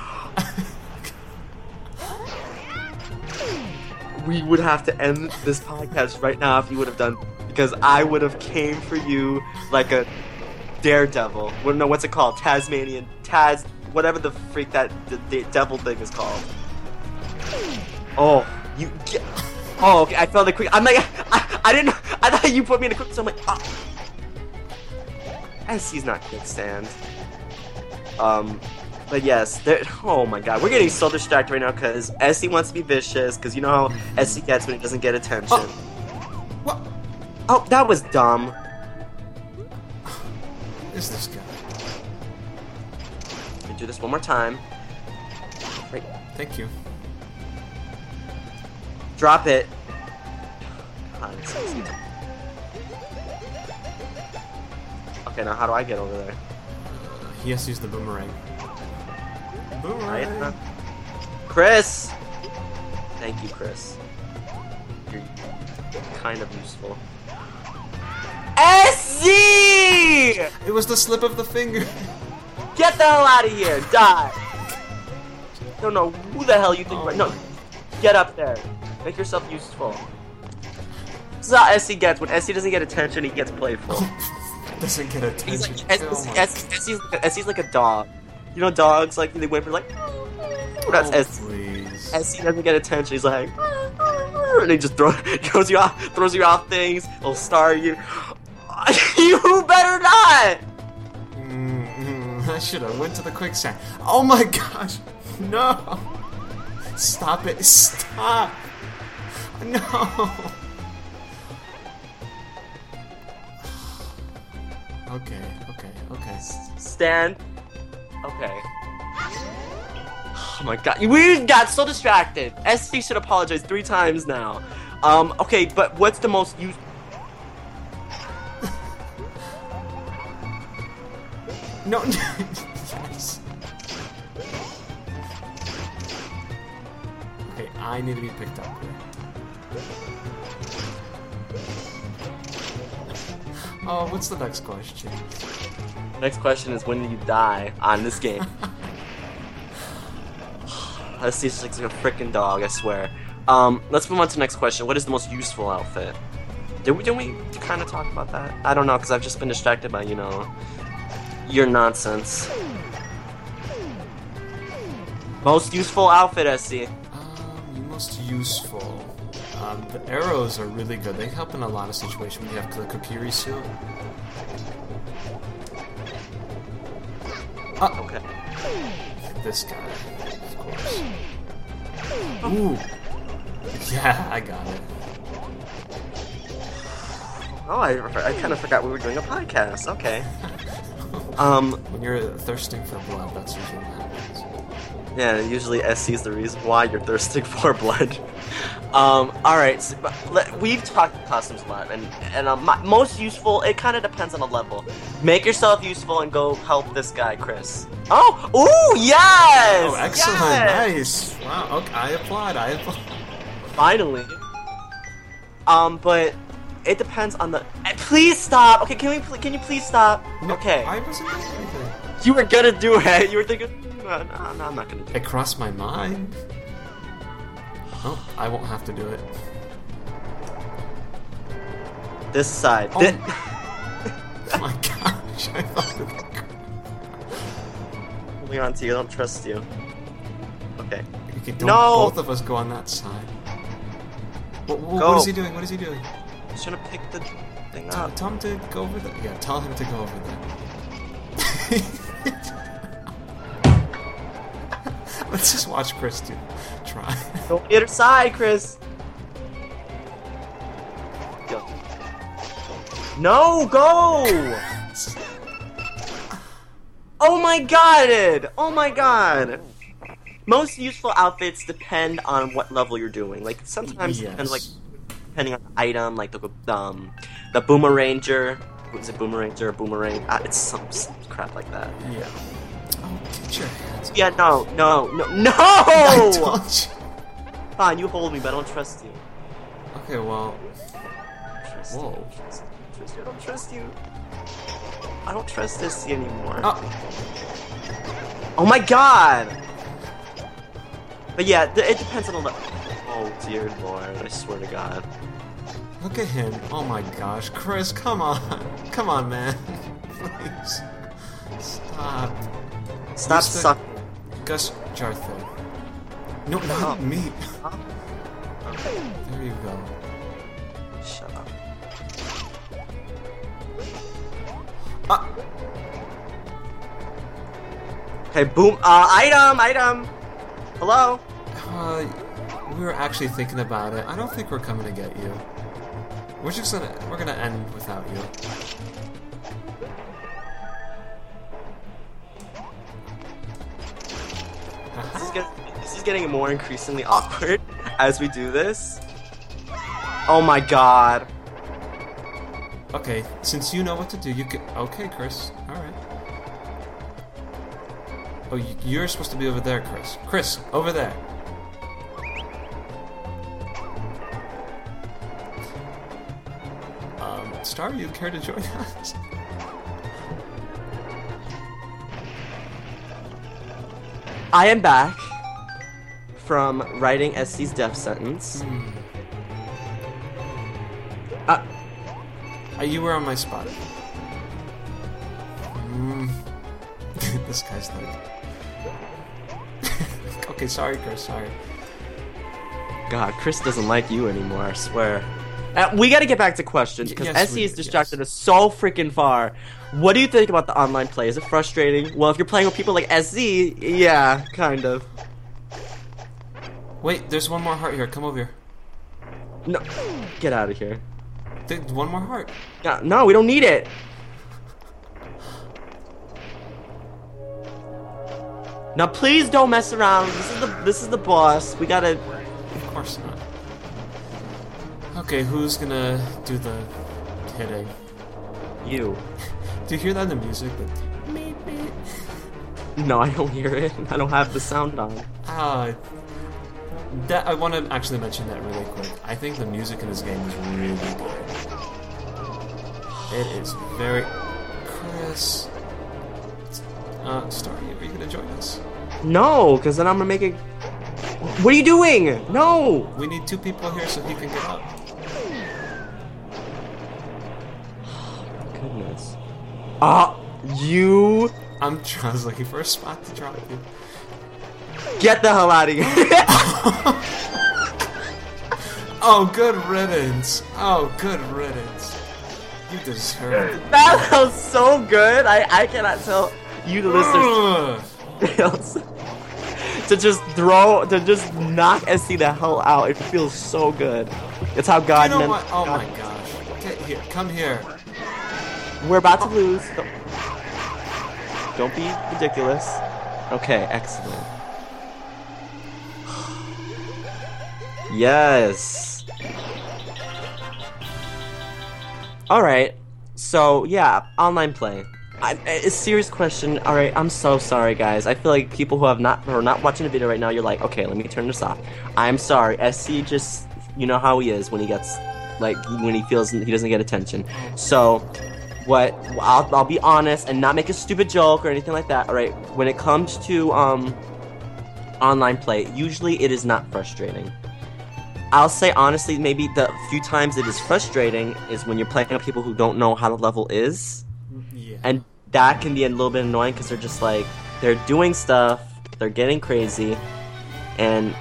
We would have to end this podcast right now if you would have done, because I would have came for you like a daredevil. Well, no, what's it called? Tasmanian Taz whatever the freak that the, the devil thing is called. Oh, you get. Oh, okay. I felt the quick. I'm like, I, I didn't. I thought you put me in a quick. So I'm like, oh. S C's not quicksand. Um, but yes, there. Oh my god, we're getting so distracted right now because S C wants to be vicious. Because you know how S C gets when he doesn't get attention. Oh. What? Oh, that was dumb. Who is this guy? Let me do this one more time. Right. Thank you. Drop it. God, it's so easy. Okay, now how do I get over there? Uh, he has to use the boomerang. Boomerang. Right, Chris! Thank you, Chris. You're kind of useful. S C! It was the slip of the finger. Get the hell out of here! Die! Don't know who the hell you think. Oh Right? No, get up there. Make yourself useful. This is how S C gets. When S C doesn't get attention, he gets playful. Doesn't get He's attention. like, Oh my S C's S C's like a dog. You know dogs, like, they whimper like... That's Oh, S C. please. S C doesn't get attention, he's like... And he just throw, throws you off, throws you off things, he'll star you. You better not! Mm-hmm. I should have went to the quicksand. Oh my gosh! No! Stop it! Stop! No! Okay, okay, okay. Stand. Okay. Oh my god, we got so distracted. S C should apologize three times now. Um, okay, but what's the most use? No, yes. Okay, I need to be picked up here. Oh, what's the next question? Next question is, when do you die on this game? S C is like a freaking dog, I swear. Um, let's move on to the next question. What is the most useful outfit? Did we, did we kind of talk about that? I don't know, because I've just been distracted by, you know, your nonsense. Most useful outfit, S C. Um, most useful. Um, the arrows are really good. They help in a lot of situations when you have the Kokiri suit. Oh, Okay. this guy, of course. Ooh. Yeah, I got it. Oh, I, I kind of forgot we were doing a podcast. Okay. Um, When you're thirsting for blood, that's usually what happens. yeah, usually S C is the reason why you're thirsting for blood. Um, alright, so, but let, we've talked costumes a lot, and, and um, my, most useful, it kind of depends on the level. Make yourself useful and go help this guy, Chris. Oh! Ooh, yes! Oh, excellent, Yes! nice. Wow, okay, I applied, I applied. Finally. Um, but it depends on the... eh, Please stop! Okay, can we? Pl can you please stop? No, Okay. I wasn't doing anything. You were gonna do it. You were thinking, no, no, no I'm not gonna do it. It crossed my mind. Oh, I won't have to do it. This side. Oh. Thi- Oh my gosh, I thought it Holding on to you. I don't trust you. Okay. You can, don't No! both of us go on that side. What, what, Go. what is he doing? What is he doing? I'm just gonna pick the thing Tell, up. tell him to go over there. Yeah, tell him to go over there. Let's just watch Chris do try. Go on the other side, Chris. Go. No, go! Oh my god! Oh my god! Most useful outfits depend on what level you're doing. Like sometimes it depends, like Yes. depending on the item, like the um the Boomeranger. Is it Boomeranger or Boomerang? Ah, it's some, some crap like that. Yeah. Oh, get your hands. Yeah, no, no, no, no! I told you. Fine, you hold me, but I don't trust you. Okay, well. Trust Whoa. You. Trust, trust you. I don't trust you. I don't trust this anymore. Oh, Oh my god! But yeah, th it depends on the level. Oh dear lord, I swear to god. look at him. Oh my gosh. Chris, come on. Come on, man. Please. Stop. Stop Use the- sucking. Gus Jar thing. No, not Oh. me. Huh? There you go. Shut up. Ah. Hey, boom! Uh, item, item. Hello. Uh, we were actually thinking about it. I don't think we're coming to get you. We're just gonna we're gonna end without you. This is, get, this is getting more increasingly awkward as we do this. Oh my god. Okay, since you know what to do, you can. Okay, Chris. All right. Oh, you- you're supposed to be over there, Chris. Chris, over there. Um, Star, you care to join us? I am back from writing S C's death sentence. Uh, Uh, you were on my spot. Mm. This guy's like. Okay, sorry, Chris. Sorry. God, Chris doesn't like you anymore, I swear. Uh, we gotta get back to questions, because Y- yes, S C we has do, distracted yes. us so freaking far. What do you think about the online play? Is it frustrating? Well, if you're playing with people like S Z, yeah, kind of. Wait, there's one more heart here. Come over here. No, get out of here. Th- one more heart. No, no, we don't need it. Now, please don't mess around. This is the this is the boss. We gotta. Of course not. Okay, who's gonna do the hitting? You. Do you hear that in the music? The meep, meep. No, I don't hear it. I don't have the sound on. Ah, that I want to actually mention that really quick. I think the music in this game is really good. It is very. Chris. Uh, Star, are you gonna join us? No, because then I'm gonna make it. What are you doing? No. We need two people here so he can get up. Goodness. Ah, you I'm just looking for a spot to drop you. get the hell out of here. Oh, good riddance. Oh, good riddance. You deserve it. That was so good. I I cannot tell you the listeners Ugh. to just throw to just knock S C the hell out. It feels so good. It's how God You know meant. what? Oh my gosh. Get here. Come here. We're about to lose. Don't, don't be ridiculous. Okay, excellent. Yes. Alright. So, yeah, online play. I, a serious question. Alright, I'm so sorry, guys. I feel like people who have not who are not watching the video right now, you're like, okay, let me turn this off. I'm sorry. S C just, you know how he is when he gets, like, when he feels he doesn't get attention. So, what I'll, I'll be honest and not make a stupid joke or anything like that. All right, when it comes to um online play, usually it is not frustrating. I'll say honestly, maybe the few times it is frustrating is when you're playing with people who don't know how the level is, Yeah. and that can be a little bit annoying because they're just like they're doing stuff, they're getting crazy, and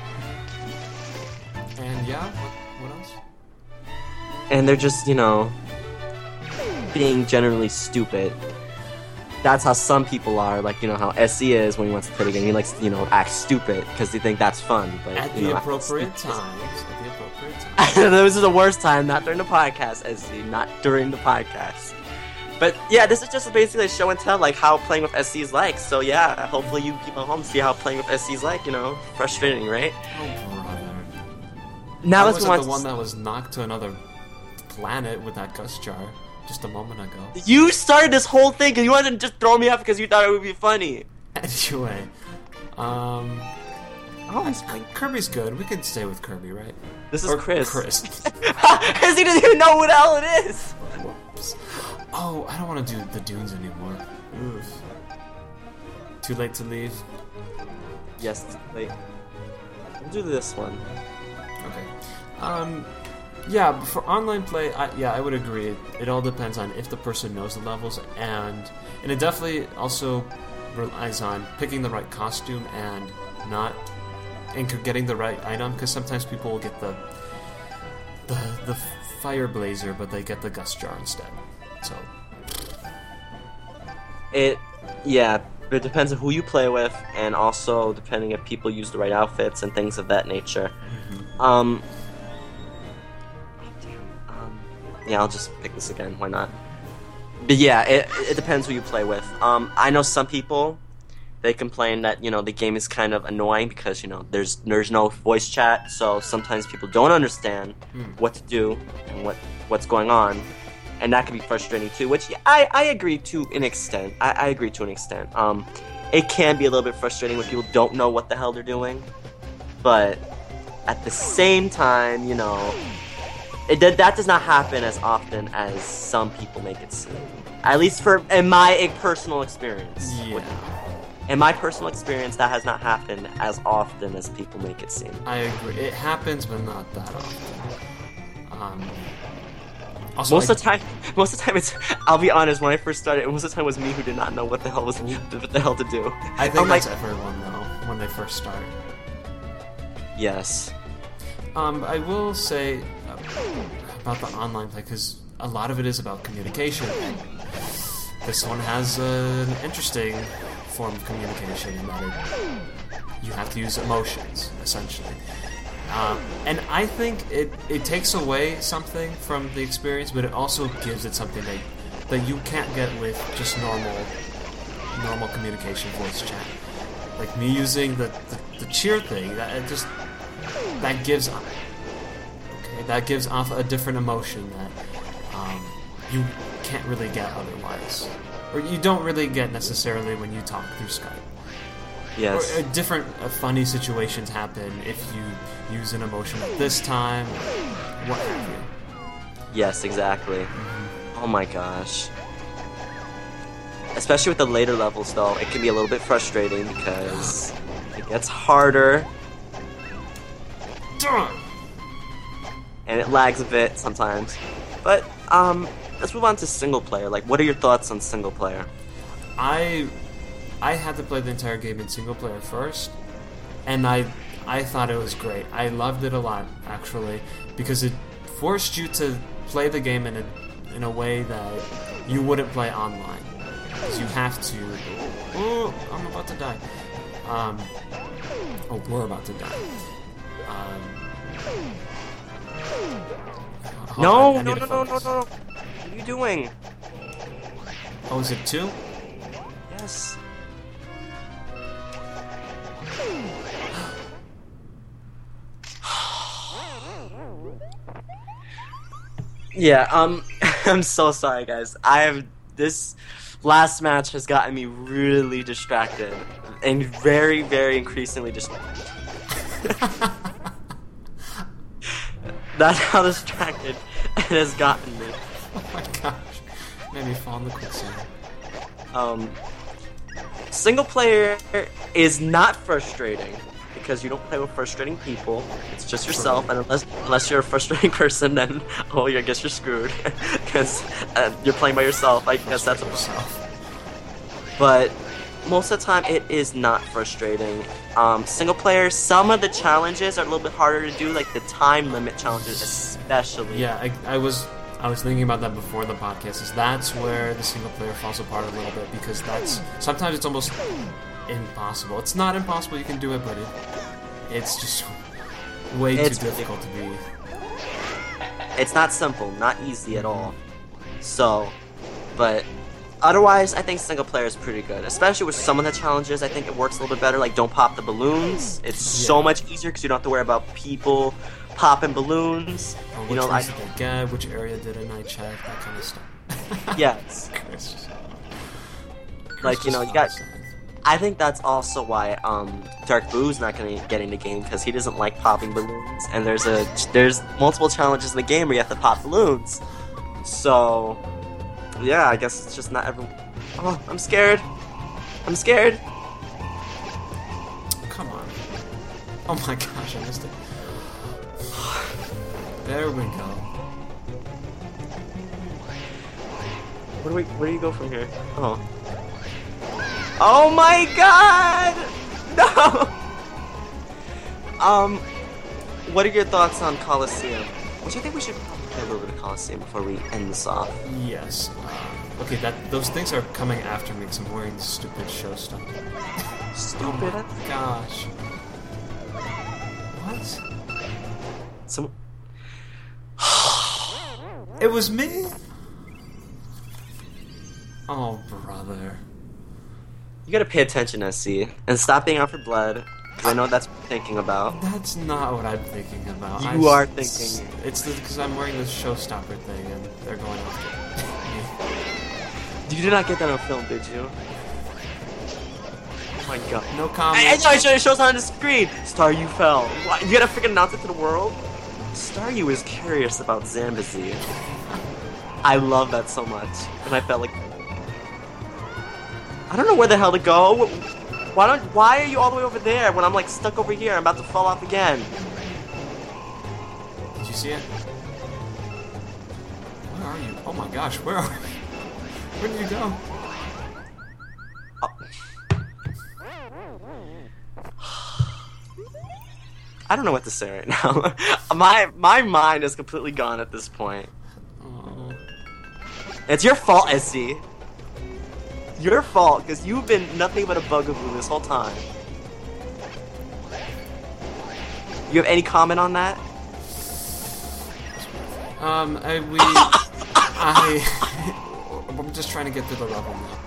And yeah, what, what else? and they're just, you know, being generally stupid. That's how some people are, like, you know, how S C is when he wants to play the game. He likes to, you know, act stupid because they think that's fun. But, At you the know, appropriate times. At the appropriate times. this is the worst time, not during the podcast, S C, not during the podcast. But yeah, this is just basically a show and tell, like, how playing with S C is like. So yeah, hopefully you people at home see how playing with S C is like, you know, frustrating, right? Oh, brother. Now I let's wasn't move on the to- one that was knocked to another planet with that Gus Jar just a moment ago. You started this whole thing because you wanted to just throw me off because you thought it would be funny. Anyway, um, Oh, it's fine. Kirby's good. We can stay with Kirby, right? This is Or Chris. Chris. Because he doesn't even know what the hell it is. Whoops. Oh, I don't want to do the dunes anymore. Oof. Too late to leave. Yes, wait. We'll do this one. Okay. Um, yeah, but for online play, I, yeah, I would agree. It, it all depends on if the person knows the levels, and and it definitely also relies on picking the right costume and not and getting the right item, because sometimes people will get the the the fire blazer, but they get the gust jar instead. So it, yeah, it depends on who you play with, and also depending if people use the right outfits and things of that nature. Mm-hmm. Um, um, yeah, I'll just pick this again. Why not? But yeah, it it depends who you play with. Um, I know some people, they complain that, you know, the game is kind of annoying because, you know, there's there's no voice chat, so sometimes people don't understand mm. what to do and what what's going on, and that can be frustrating too. Which I, I agree to an extent. I, I agree to an extent. Um, it can be a little bit frustrating when people don't know what the hell they're doing, but at the same time, you know, it that that does not happen as often as some people make it seem. At least for in my personal experience. Yeah. With, In my personal experience, that has not happened as often as people make it seem. I agree. It happens, but not that often. Um, also, most I, of the time, most of the time, it's. I'll be honest. When I first started, most of the time it was me who did not know what the hell was what the hell to do. I think I'm that's like, everyone though when they first start. Yes. Um, I will say about the online play, because a lot of it is about communication. This one has uh, an interesting form of communication in that it, you have to use emotions, essentially. Um, and I think it, it takes away something from the experience, but it also gives it something that, that you can't get with just normal normal communication voice chat. Like me using the, the, the cheer thing, that it just that gives okay, that gives off a different emotion that um, you can't really get otherwise. Or you don't really get necessarily when you talk through Skype. Yes. Or uh, different uh, funny situations happen if you use an emotion at this time, what have you. Yes, exactly. Mm-hmm. Oh my gosh. Especially with the later levels, though, it can be a little bit frustrating because it gets harder. And it lags a bit sometimes. But, um... let's move on to single player. Like, what are your thoughts on single player? I I had to play the entire game in single player first, and I I thought it was great. I loved it a lot, actually, because it forced you to play the game in a in a way that you wouldn't play online. Because you have to. Oh, I'm about to die. Um. Oh, we're about to die. Um. No, I, I no, no, no, no, no. What are you doing? Oh, is it two? Yes. Yeah, um, I'm so sorry, guys. I have, this last match has gotten me really distracted. And very, very increasingly distracted. That's how distracted it has gotten me. Oh my gosh. Made me fall in the quicksand. Um, single player is not frustrating because you don't play with frustrating people. It's just yourself, and unless unless you're a frustrating person, then oh, I guess you're screwed because uh, you're playing by yourself. I guess that's yourself. But most of the time, it is not frustrating. Um, single player, some of the challenges are a little bit harder to do, like the time limit challenges, especially. Yeah, I, I was. I was thinking about that before the podcast, is that's where the single player falls apart a little bit, because that's sometimes it's almost impossible. It's not impossible, you can do it, but it, it's just way it's too difficult to be. It's not simple, not easy at all. So, but otherwise, I think single player is pretty good, especially with some of the challenges. I think it works a little bit better, like don't pop the balloons. It's yeah. so much easier because you don't have to worry about people popping balloons. Oh, which you know, ones I, did they get? Which area didn't I check? That kind of stuff. Yes. Chris just, Chris like you know, you got. I think that's also why um, Dark Boo's not gonna get in the game because he doesn't like popping balloons. And there's a there's multiple challenges in the game where you have to pop balloons. So yeah, I guess it's just not everyone. Oh, I'm scared. I'm scared. Come on. Oh my gosh, I missed it. There we go. Where do we? Where do you go from here? Oh. Oh my god! No! Um, what are your thoughts on Colosseum? Which I think we should probably play a little bit of Colosseum before we end this off. Yes. Uh, okay, that those things are coming after me because I'm wearing this stupid showstopper. Stupid. Oh my gosh. What? Some. It was me? Oh, brother. You gotta pay attention, S C, and stop being out for blood. Because I know that's what you're thinking about. That's not what I'm thinking about. You I, are thinking. It's because I'm wearing this showstopper thing and they're going after me. You did not get that on film, did you? Oh my god. No comment. I, I know, it shows- it shows on the screen. Star, you fell. What? You gotta freaking announce it to the world? Star, you is curious about Zambezi. I love that so much. And I felt like... I don't know where the hell to go. Why don't? Why are you all the way over there when I'm like stuck over here? I'm about to fall off again. Did you see it? Where are you? Oh my gosh, where are you? Where did you go? I don't know what to say right now. my my mind is completely gone at this point. Oh. It's your fault, S C. Your fault, because you've been nothing but a bugaboo this whole time. You have any comment on that? Um, I, we... I... I'm just trying to get to the level now.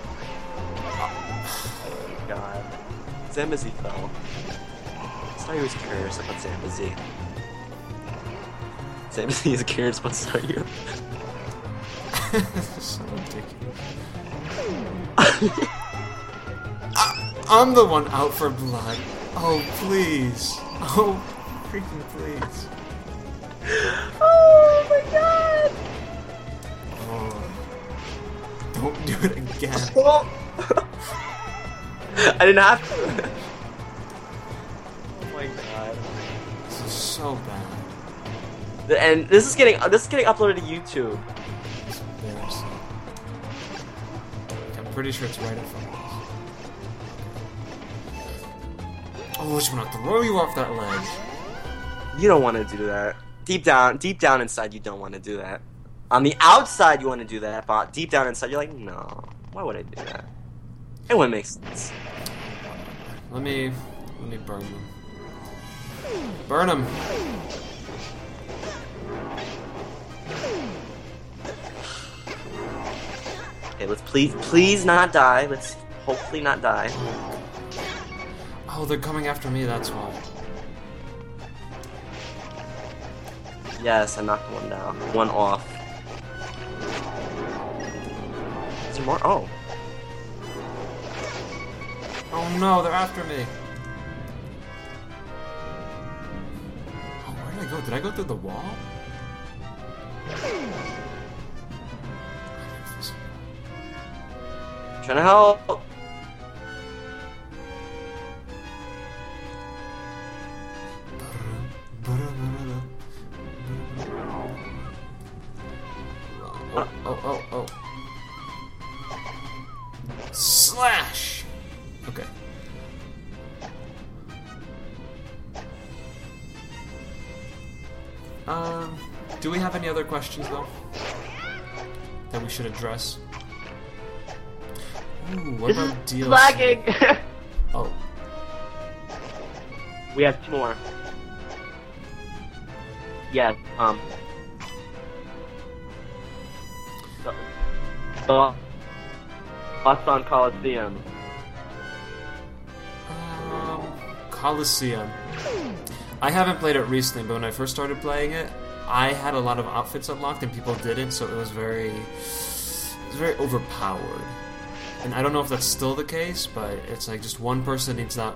Oh, God. Zambezi fell. Staryu was curious about Zambezi. Zambezi is curious about Staryu. So ridiculous. I, I'm the one out for blood. Oh, please. Oh, freaking please. Oh my god! Oh. Don't do it again. Oh. I didn't have to. Oh my god. This is so bad. And this is getting this is getting uploaded to YouTube. It's embarrassing. I'm pretty sure it's right in front of us. Oh, I just want to throw you off that ledge. You don't want to do that. Deep down, deep down inside, you don't want to do that. On the outside, you want to do that, but deep down inside, you're like, no. Why would I do that? It wouldn't make sense. Let me, let me burn them. Burn them. Okay, let's please, please not die. Let's hopefully not die. Oh, they're coming after me. That's why. Yes, I knocked one down. One off. Is there more? Oh. Oh no, they're after me. Oh, where did I go? Did I go through the wall? Trying to help. Oh, oh, oh, oh. Slash! Okay. Um, do we have any other questions, though? That we should address? Ooh, what about D L C? Lagging! Oh. We have two more. Yes, um... The... The... Thoughts on Colosseum. Um, Colosseum. I haven't played it recently, but when I first started playing it, I had a lot of outfits unlocked and people didn't, so it was very... It was very overpowered. And I don't know if that's still the case, but it's like just one person needs that...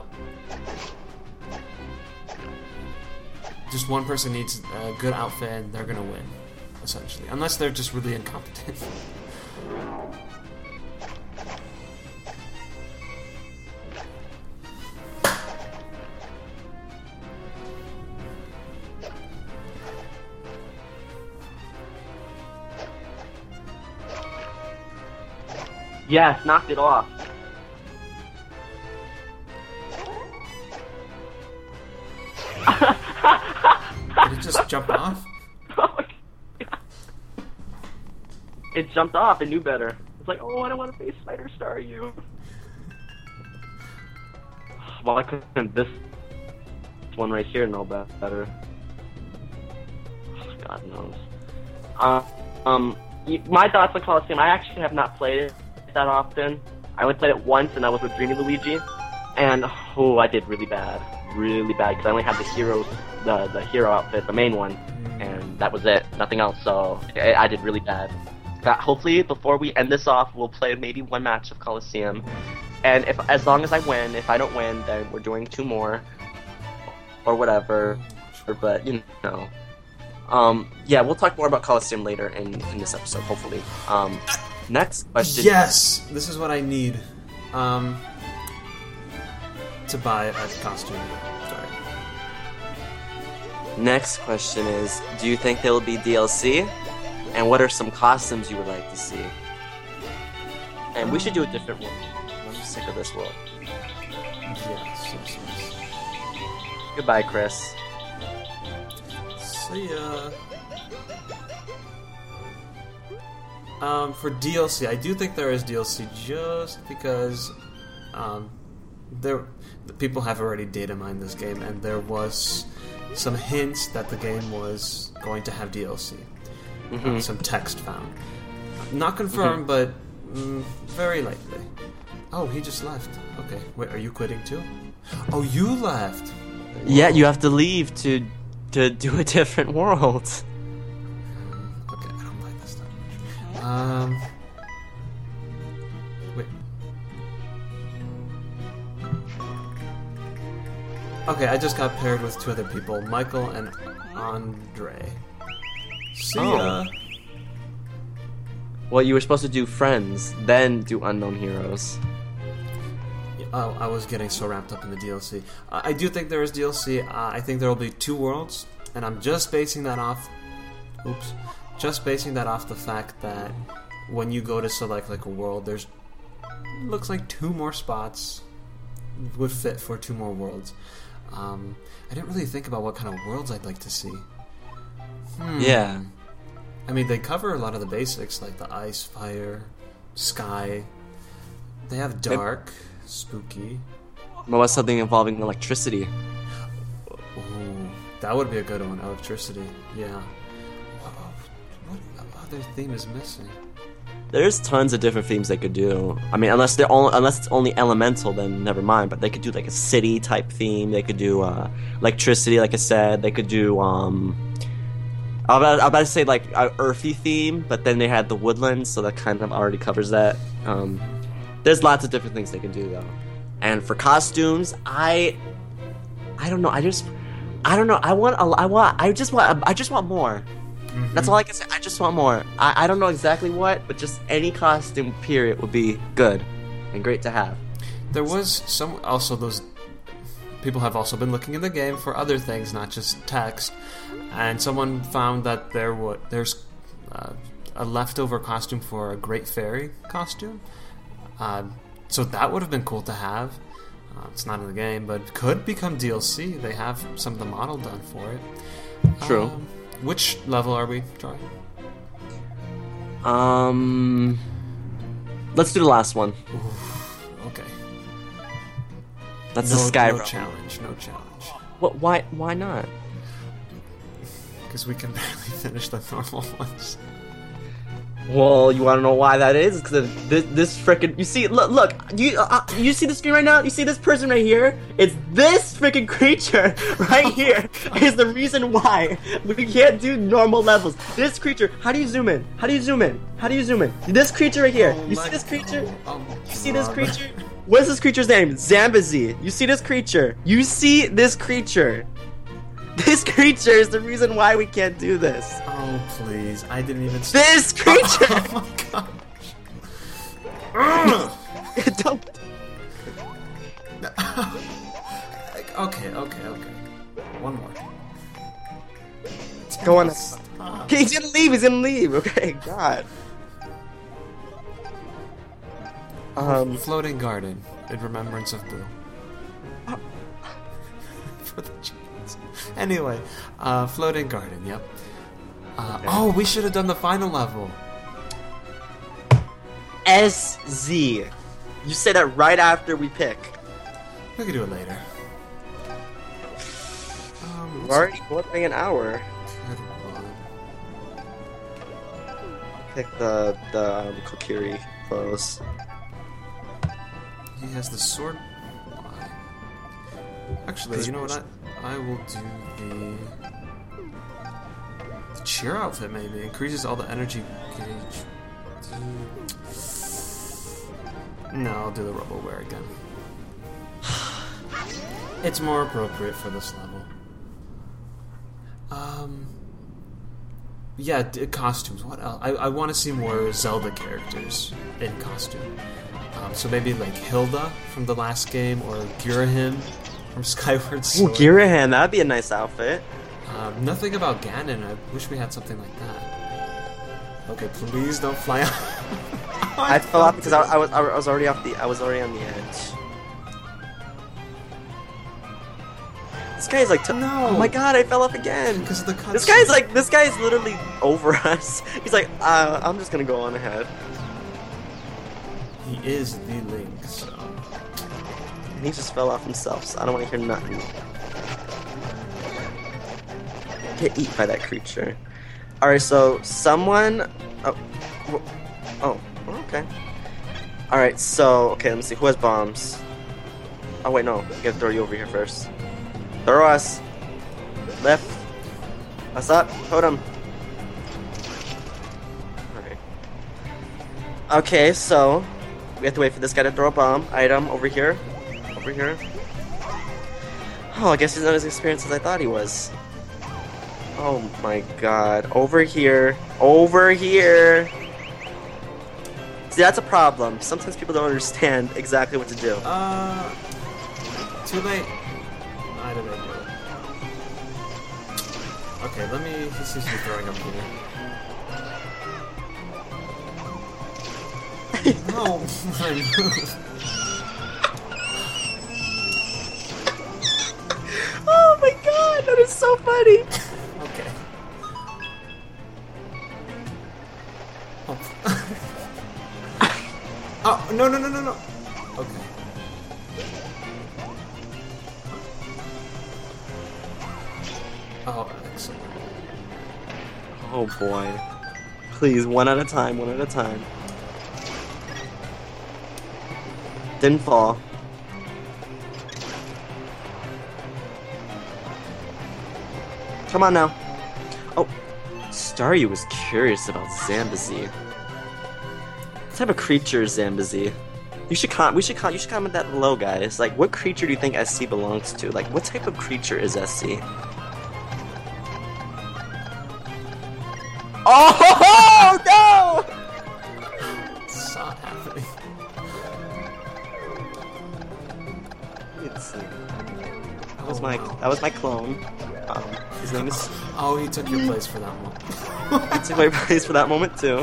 Just one person needs a good outfit and they're gonna win, essentially. Unless they're just really incompetent. Yes, knocked it off. just jump off? Oh my God. It jumped off. It knew better. It's like, oh, I don't want to face Spider Star, you. Well, I couldn't this one right here know better. God knows. Uh, um, my thoughts on Colosseum, I actually have not played it that often. I only played it once, and that was with Dreamy Luigi. And, oh, I did really bad. Really bad, because I only had the heroes, the, the hero outfit, the main one. And that was it. Nothing else, so I, I did really bad. But hopefully, before we end this off, we'll play maybe one match of Colosseum. And if, as long as I win, if I don't win, then we're doing two more. Or whatever. Or, but, you know. Um, yeah, we'll talk more about Colosseum later in, in this episode, hopefully. Um, next question. Yes! This is what I need. Um, to buy a costume. Sorry. Next question is, do you think there will be D L C? And what are some costumes you would like to see? And we should do a different world. I'm sick of this world. Yes, yes, yes. Goodbye, Chris. See ya. Um, for D L C, I do think there is D L C just because um, there the people have already data mined this game, and there was some hints that the game was going to have D L C. Mm-hmm. Uh, some text found, not confirmed, mm-hmm. but mm, very likely. Oh, he just left. Okay, wait, are you quitting too? Oh, you left. Yeah, you have to leave to to do a different world. Okay, I don't like this that much. Um, wait. Okay, I just got paired with two other people, Michael and Andre. See ya. Oh. Well, you were supposed to do friends, then do unknown heroes. Oh, I was getting so wrapped up in the D L C. Uh, I do think there is D L C. Uh, I think there will be two worlds, and I'm just basing that off. Oops, just basing that off the fact that when you go to select like a world, there's looks like two more spots would fit for two more worlds. Um, I didn't really think about what kind of worlds I'd like to see. Hmm. Yeah. I mean, they cover a lot of the basics, like the ice, fire, sky. They have dark, spooky. What was something involving electricity? Ooh, that would be a good one. Electricity, yeah. Oh, what other theme is missing? There's tons of different themes they could do. I mean, unless they're all, unless it's only elemental, then never mind. But they could do like a city type theme. They could do uh, electricity, like I said. They could do. Um, I was about, I was about to say like a earthy theme, but then they had the woodlands, so that kind of already covers that. Um, there's lots of different things they can do though. And for costumes, I, I don't know. I just, I don't know. I want. A, I want. I just want. I just want more. Mm-hmm. That's all I can say. I just want more. I, I don't know exactly what, but just any costume, period, would be good and great to have. There was some also those people have also been looking in the game for other things, not just text. And someone found that there was there's uh, a leftover costume for a Great Fairy costume. Uh, so that would have been cool to have. Uh, it's not in the game, but could become D L C. They have some of the model done for it. True. Um, which level are we, Troy? Um, let's do the last one. Ooh, okay. That's no, the Sky No Realm. challenge. No challenge. What? Why? Why not? Because we can barely finish the normal ones. Well, you want to know why that is? Because this, this freaking. You see, look, look. You, uh, you see the screen right now? You see this person right here? It's this freaking creature right here is the reason why we can't do normal levels. This creature. How do you zoom in? How do you zoom in? How do you zoom in? This creature right here. Oh you my see this creature? God. Oh, you see this God. creature? What is this creature's name? Zambazy. You see this creature? You see this creature? This creature is the reason why we can't do this. Oh, please. I didn't even... This creature! Oh, my gosh. Don't... Okay, okay, okay. One more. Go on. Stop. He's gonna leave, he's gonna leave. Okay, God. Um, Floating garden in remembrance of Boo. For the chance. Anyway, uh, Floating Garden, yep. Uh, Okay. Oh, we should have done the final level. S Z. You say that right after we pick. We can do it later. Um, We're already going an hour. Good one. Pick the the um, Kokiri clothes. He has the sword line. Actually, you know what? I, I will do the the cheer outfit. Maybe increases all the energy gauge. No, I'll do the rubble wear again. It's more appropriate for this level. Um. Yeah, d- costumes. What else? I, I want to see more Zelda characters in costume. Um, so maybe like Hilda from the last game, or Girahim from Skyward Ooh, Sword. Girahan, that'd be a nice outfit. Um, nothing about Ganon. I wish we had something like that. Okay, please don't fly out. I fell off because I, I was I was already off the I was already on the edge. This guy's like, t- No. oh my god, I fell off again. Because of the cutscene. This guy's like, this guy's literally over us. He's like, uh, I'm just gonna go on ahead. He is the Link, so. And he just fell off himself, so I don't want to hear nothing. Get eat by that creature. Alright, so someone. Oh, wh- oh, okay. Alright, so okay, let me see. Who has bombs? Oh wait, no. We gotta throw you over here first. Throw us. Lift. Us up. Totem. Alright. Okay, so we have to wait for this guy to throw a bomb. Item over here. Over here. Oh, I guess he's not as experienced as I thought he was. Oh my god. Over here. Over here. See, that's a problem. Sometimes people don't understand exactly what to do. Uh. Too late. I don't know. Okay, let me. He seems to be throwing up here. No, my move. Oh my god, that is so funny. Okay. Oh. Oh, no, no, no, no, no. Okay. Oh, excellent. Oh boy. Please, one at a time, one at a time. Didn't fall. Come on now. Oh, Staryu was curious about Zambezi. What type of creature is Zambezi? You should com- we should com- you should comment that below, guys. Like, what creature do you think S C belongs to? Like, what type of creature is S C? Oh no! It's not happening. Let's see. That was my that was my clone. Um, his name is. Oh, he took your place for that one. He took my place for that moment too.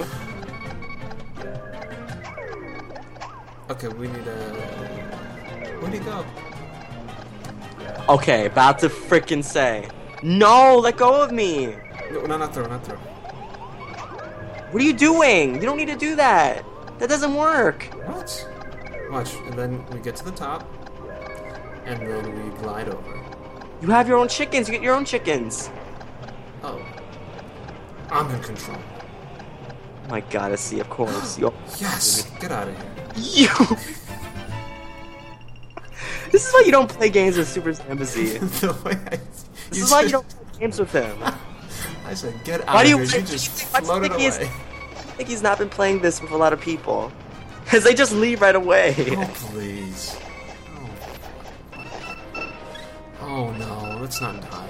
Okay, we need a. Where'd he go? Okay, about to frickin' say, no, let go of me. No, no, not throw, not throw. What are you doing? You don't need to do that. That doesn't work. What? Watch, and then we get to the top, and then we glide over. You have your own chickens. You get your own chickens. Oh. I'm in control. Oh my god, I see. Of course. You. Yes! Get out of here. You. This is why you don't play games with Super Zambezi. The way I, This is why you don't play games with him. I said, get out Why of do you? here. Why, You just why do you floated think he's, away. I think he's not been playing this with a lot of people, because they just leave right away. Oh, please. Oh. Oh, no. Let's not die.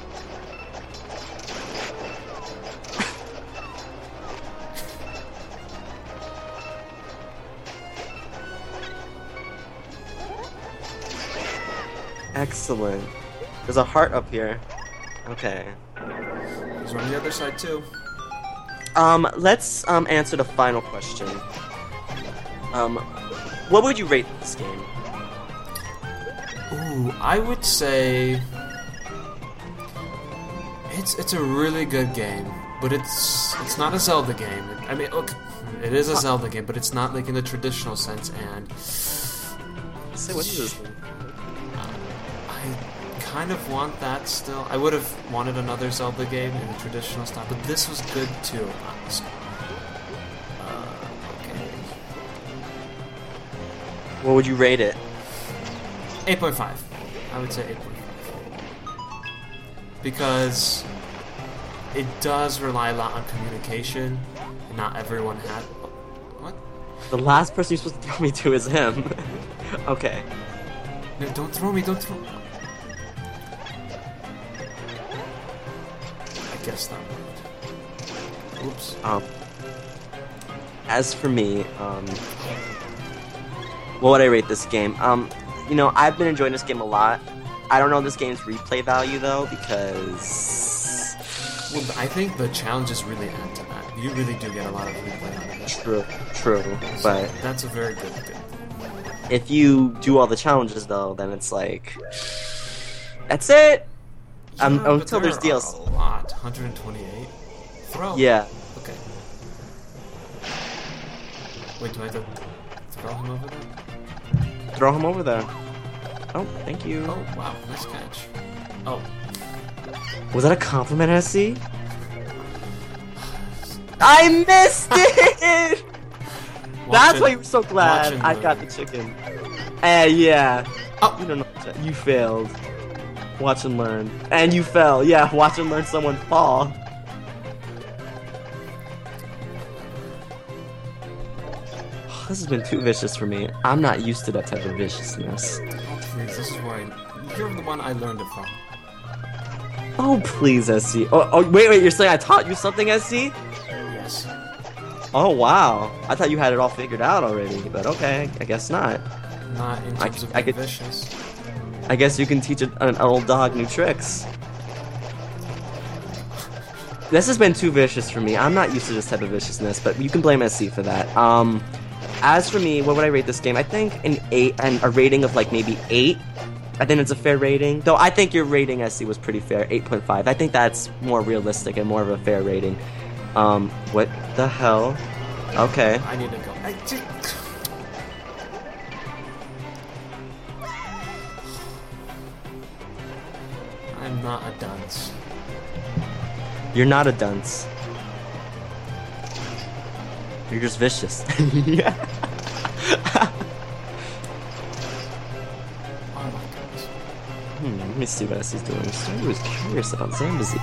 Excellent. There's a heart up here. Okay. He's on the other side, too. Um, let's um answer the final question. Um, what would you rate this game? Ooh, I would say It's it's a really good game, but it's it's not a Zelda game. I mean, look, it is a Zelda game, but it's not like in the traditional sense. And say what is this? I kind of want that still. I would have wanted another Zelda game in the traditional style, but this was good too. Uh, okay. What would you rate it? eight point five. I would say eight point five. Because it does rely a lot on communication, and not everyone had. What? The last person you're supposed to throw me to is him. Okay. No, don't throw me, don't throw me. I guess that worked. Oops. Um, as for me, um, what would I rate this game? Um, you know, I've been enjoying this game a lot. I don't know this game's replay value, though, because... Well, I think the challenges really add to that. You really do get a lot of replay out of it. True, true, So but that's a very good thing. if you do all the challenges, though, then it's like... That's it! Um, Yeah, but until there there's D L C. are a lot. one hundred twenty-eight? Throw. Yeah. Okay. Wait, do I have to throw him over there? Throw him over there. Oh, thank you. Oh, wow. Nice catch. Oh. Was that a compliment, S C? I missed it! That's and- why you were so glad watch and I learn. got the chicken. Eh, yeah. Oh. You don't know. You failed. Watch and learn. And you fell. Yeah, watch and learn someone fall. This has been too vicious for me. I'm not used to that type of viciousness. Oh, please. This is where I... You're the one I learned it from. Oh, please, S C. Oh, oh, wait, wait, you're saying I taught you something, S C? Yes. Oh, wow. I thought you had it all figured out already, but okay, I guess not. Not in I- terms of I being could- vicious. I guess you can teach a, an old dog new tricks. This has been too vicious for me. I'm not used to this type of viciousness, but you can blame S C for that. Um, as for me, what would I rate this game? I think an eight, and a rating of like maybe eight. I think it's a fair rating. Though I think your rating, S C, was pretty fair, eight point five. I think that's more realistic and more of a fair rating. Um, what the hell? Okay. I need to go. I did... I'm not a dunce. You're not a dunce. You're just vicious. Yeah. Oh my goodness. Hmm, let me see what S C's doing. I was curious about Zambazy.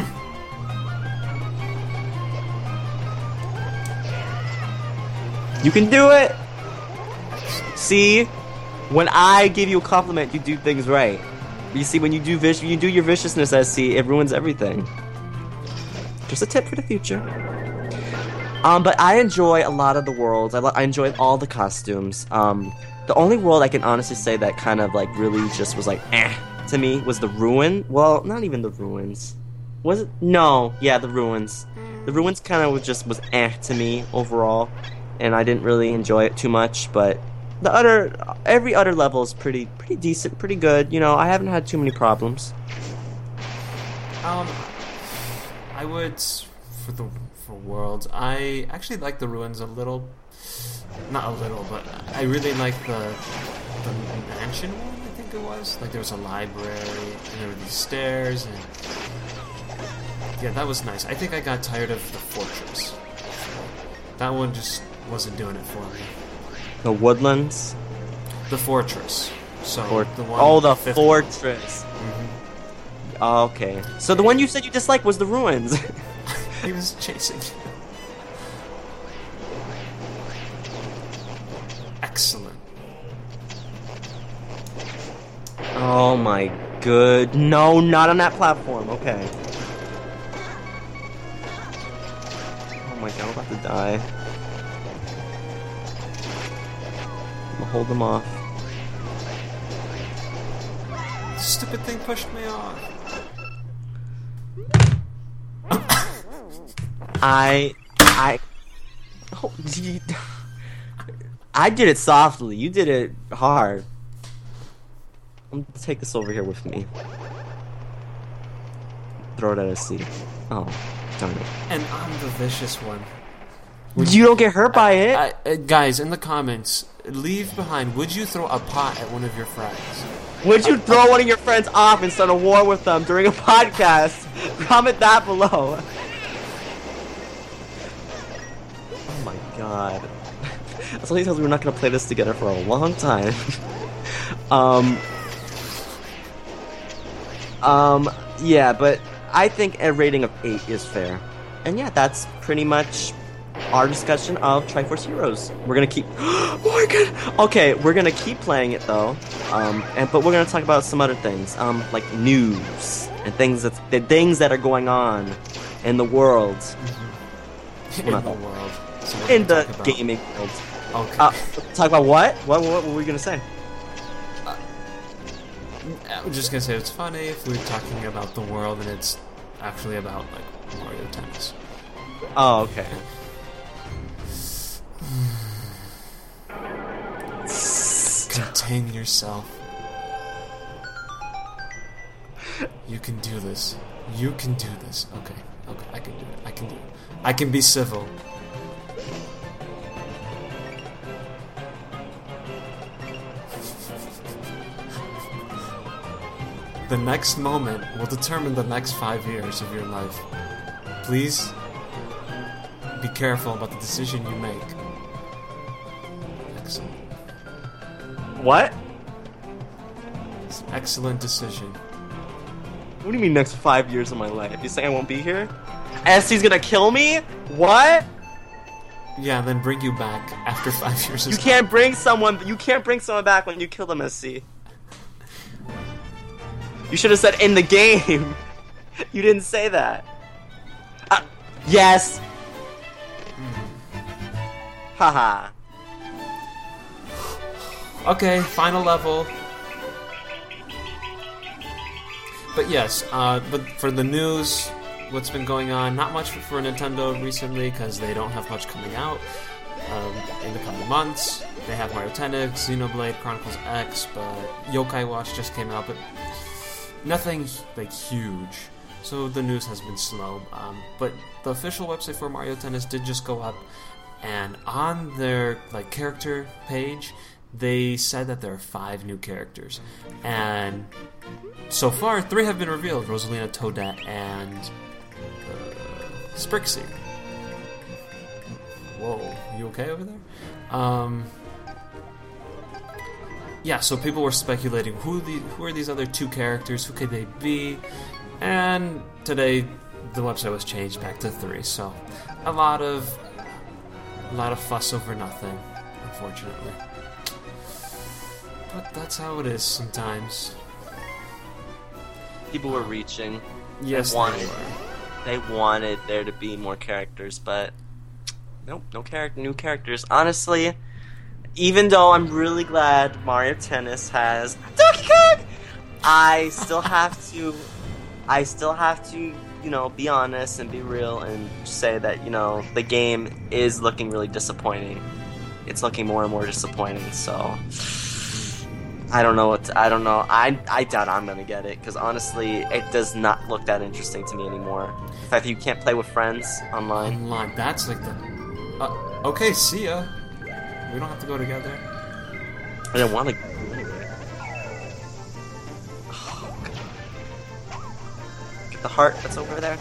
You can do it! See? When I give you a compliment, you do things right. You see, when you do vic- you do your viciousness, S C, it ruins everything. Just a tip for the future. Um, but I enjoy a lot of the worlds. I, lo- I enjoyed all the costumes. Um, the only world I can honestly say that kind of like really just was like eh to me was the ruin. Well, not even the ruins. Was it? No, yeah, the ruins. The ruins kind of was just was eh to me overall, and I didn't really enjoy it too much. But the other, every other level is pretty, pretty decent, pretty good. You know, I haven't had too many problems. Um, I would for the for worlds. I actually like the ruins a little, not a little, but I really like the the mansion one. I think it was like there was a library and there were these stairs and yeah, that was nice. I think I got tired of the fortress. That one just wasn't doing it for me. The woodlands. The fortress. So Fort- the one. oh, the fifth fortress. Mhm. Okay. So the one you said you disliked was the ruins. He was chasing. Excellent. Oh my good. No, not on that platform. Okay. Oh my god, I'm about to die. I'm gonna hold them off. Stupid thing pushed me off. I, I, oh, gee. I did it softly. You did it hard. I'm gonna take this over here with me. throw it at a C. Oh, darn it. And I'm the vicious one. You don't get hurt by it. I, I, guys, in the comments, leave behind. Would you throw a pot at one of your friends? Would you throw one of your friends off and start a war with them during a podcast? Comment that below. Oh my god. That's only because we're not gonna play this together for a long time. um. Um. Yeah, but I think a rating of eight is fair. And yeah, that's pretty much our discussion of Triforce Heroes. We're gonna keep. Oh my god. Okay, we're gonna keep playing it though. Um. And but we're gonna talk about some other things. Um. Like news and things that the things that are going on in the world. In well, the world. So in the gaming world. Okay. Uh, talk about what? What? What, what were we gonna say? Uh, I'm just gonna say it's funny if we're talking about the world and it's actually about like Mario Tennis. Oh, okay. Contain yourself. You can do this. You can do this. Okay. Okay. I can do it. I can do it. I can be civil. The next moment will determine the next five years of your life. Please be careful about the decision you make. Excellent. What? It's an excellent decision. What do you mean next five years of my life? You saying I won't be here? S C's gonna kill me? What? Yeah, and then bring you back after five years. You can't bring someone. You can't bring someone back when you kill them, S C. You should have said in the game. You didn't say that. Uh, yes. Haha. Okay, final level. But yes, uh, but for the news, what's been going on? Not much for Nintendo recently because they don't have much coming out um, in the coming months. They have Mario Tennis, Xenoblade Chronicles X, but Yokai Watch just came out, but nothing like huge. So the news has been slow. Um, but the official website for Mario Tennis did just go up, and on their like character page, they said that there are five new characters, and so far three have been revealed: Rosalina, Toadette, and uh, Sprixie. Whoa, you okay over there? Um, yeah, so people were speculating who the who are these other two characters? Who could they be? And today, the website was changed back to three. So a lot of a lot of fuss over nothing, unfortunately. But that's how it is sometimes. People were reaching. Yes, they wanted. they were. They wanted there to be more characters, but nope, no character, new characters. Honestly, even though I'm really glad Mario Tennis has Donkey Kong, I still have to. I still have to, you know, be honest and be real and say that, you know, the game is looking really disappointing. It's looking more and more disappointing, so I don't know what to, I don't know. I I doubt I'm gonna get it because honestly, it does not look that interesting to me anymore. In fact, you can't play with friends online. Online, that's like the. Uh, okay, see ya. We don't have to go together. I didn't want to. Get the heart that's over there.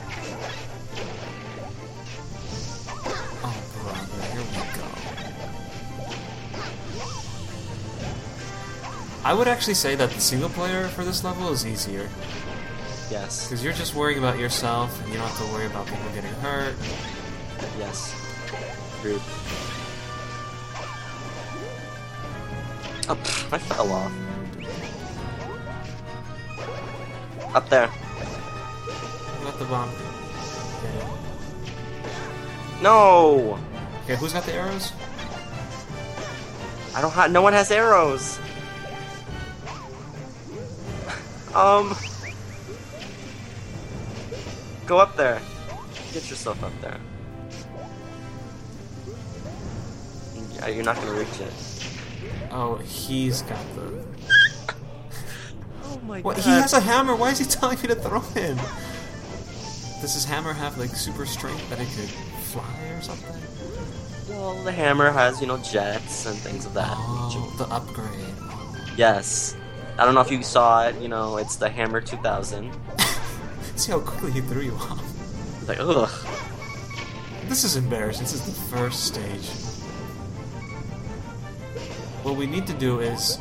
Oh, brother, here we go. I would actually say that the single player for this level is easier. Yes. Because you're just worrying about yourself, and you don't have to worry about people getting hurt. Yes. Agreed. Oh, pff, I fell off. Up there. Who got the bomb? Okay. No! Okay, who's got the arrows? I don't have. No one has arrows. Um. Go up there. Get yourself up there. Yeah, you're not gonna reach it. Oh, he's got the... Oh my What? god. He has a hammer. Why is he telling me to throw him? Does his hammer have like super strength that it could fly or something? Well, the hammer has, you know, jets and things of that nature. Oh, the upgrade. Yes. I don't know if you saw it, you know, it's the Hammer two thousand. See how quickly he threw you off. It's like, ugh. This is embarrassing. This is the first stage. What we need to do is...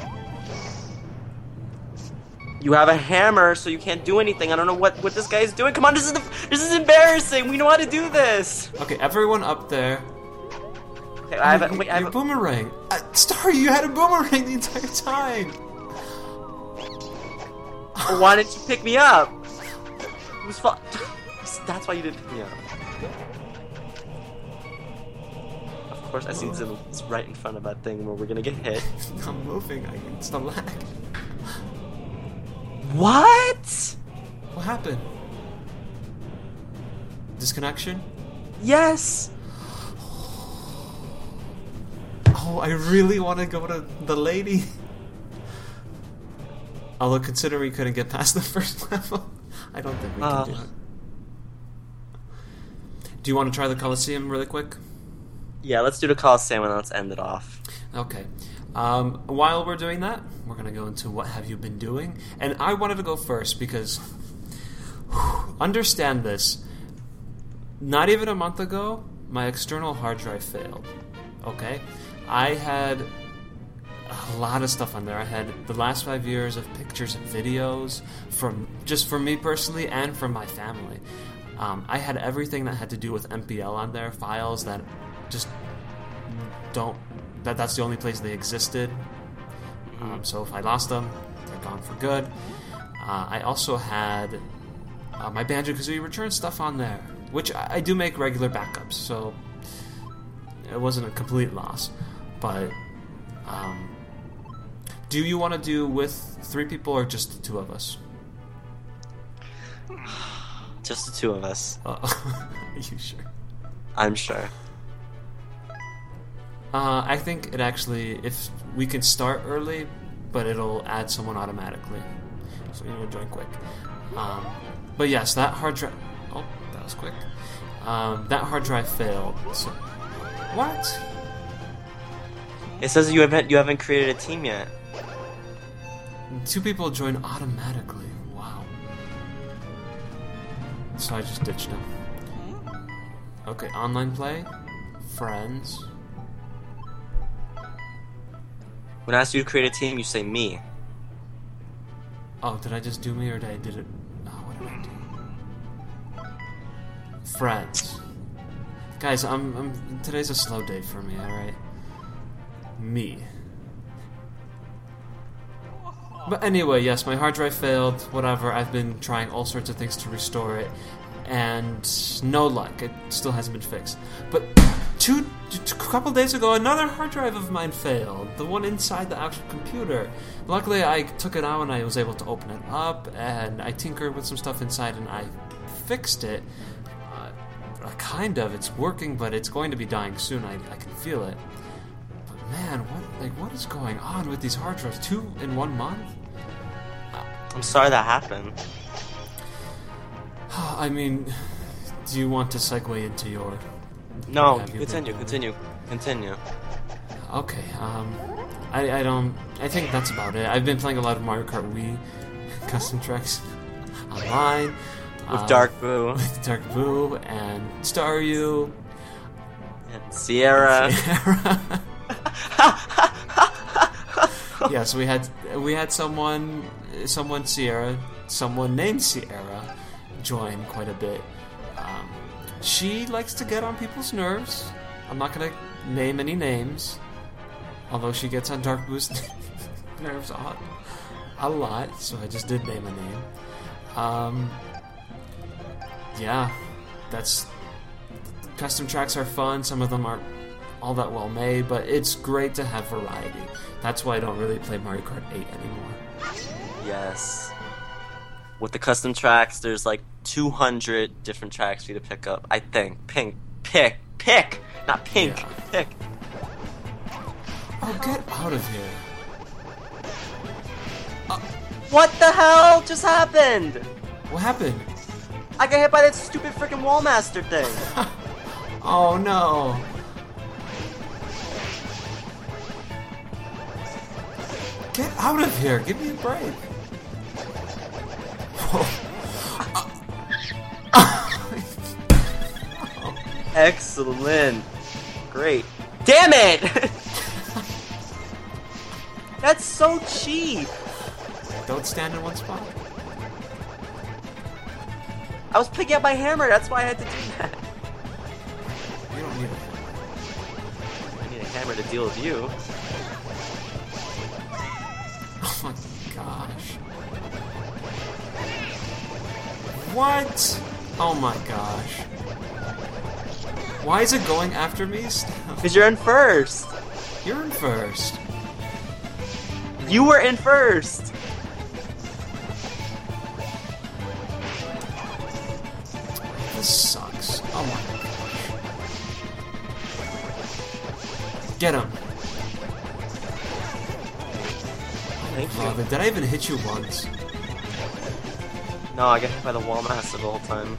You have a hammer, so you can't do anything. I don't know what, what this guy is doing. Come on, this is the, this is embarrassing. We know how to do this. Okay, everyone up there. Okay, I have a, You- wait, I have your a, boomerang. Uh, Starry, you had a boomerang the entire time. well, why didn't you pick me up? It was fun. That's why you didn't pick me up. Of course, I see it's right in front of that thing where we're gonna get hit. I'm moving. I, it's the lag. What? What happened? Disconnection? Yes. Oh, I really want to go to the lady. Although, considering we couldn't get past the first level, I don't think we can Uh. do it. Do you want to try the Colosseum really quick? Yeah, let's do the Coliseum and let's end it off. Okay. Um, while we're doing that, we're going to go into what have you been doing. And I wanted to go first because, whew, understand this, not even a month ago, my external hard drive failed. Okay? I had a lot of stuff on there. I had the last five years of pictures and videos from just for me personally and from my family. Um, I had everything that had to do with M P L on there, files that just don't. That that's the only place they existed. Um, so if I lost them, they're gone for good. Uh, I also had uh, my Banjo-Kazooie return stuff on there, which I, I do make regular backups, so it wasn't a complete loss. But um, do you want to do with three people or just the two of us? Just the two of us. Uh, are you sure? I'm sure. Uh, I think it actually, if we can start early, but it'll add someone automatically. So you need to join quick. Um, but yes, that hard drive. Oh, that was quick. Um, that hard drive failed. So what? It says you haven't you haven't created a team yet. Two people join automatically. Wow. So I just ditched them. Okay, online play, friends. When I ask you to create a team, you say me. Oh, did I just do me or did I did it? Oh, what did I do? Friends. Guys, I'm, I'm today's a slow day for me, alright? Me. But anyway, yes, my hard drive failed, whatever. I've been trying all sorts of things to restore it, and no luck. It still hasn't been fixed. But two, a couple days ago, another hard drive of mine failed. The one inside the actual computer. Luckily, I took it out and I was able to open it up, and I tinkered with some stuff inside, and I fixed it. Uh, kind of. It's working, but it's going to be dying soon. I, I can feel it. But man, what like what is going on with these hard drives? Two in one month? I'm sorry that happened. I mean, do you want to segue into your... No, Have you continue, been- continue, continue. Okay, um... I, I don't... I think that's about it. I've been playing a lot of Mario Kart Wii custom tracks online. With um, Dark Boo With Dark Boo and Staryu. and Sierra. Sierra. Yeah, so we had we had someone someone Sierra, someone named Sierra, join quite a bit. Um, she likes to get on people's nerves. I'm not gonna name any names, although she gets on Dark Boo's nerves a, a lot. So I just did name a name. Um, yeah, that's custom tracks are fun. Some of them aren't all that well made, but it's great to have variety. That's why I don't really play Mario Kart eight anymore. Yes. With the custom tracks, there's like two hundred different tracks for you to pick up. I think. Pink. Pick. Pick! Not pink. Yeah. Pick. Oh, get out of here. What the hell just happened? What happened? I got hit by that stupid freaking Wallmaster thing. Oh no. Get out of here. Give me a break. Excellent. Great. Damn it! That's so cheap. Don't stand in one spot. I was picking up my hammer, that's why I had to do that. You don't need a hammer. I need a hammer to deal with you. Oh my gosh. What? Oh my gosh. Why is it going after me still? Because you're in first. You're in first. You were in first. This sucks. Oh my gosh. Get him. Thank you. Oh, did I even hit you once? No, I got hit by the Wallmaster the whole time.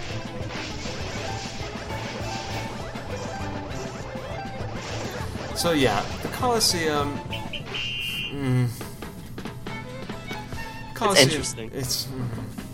So yeah, the Colosseum. Mm, Colosseum. It's interesting. It's. Mm,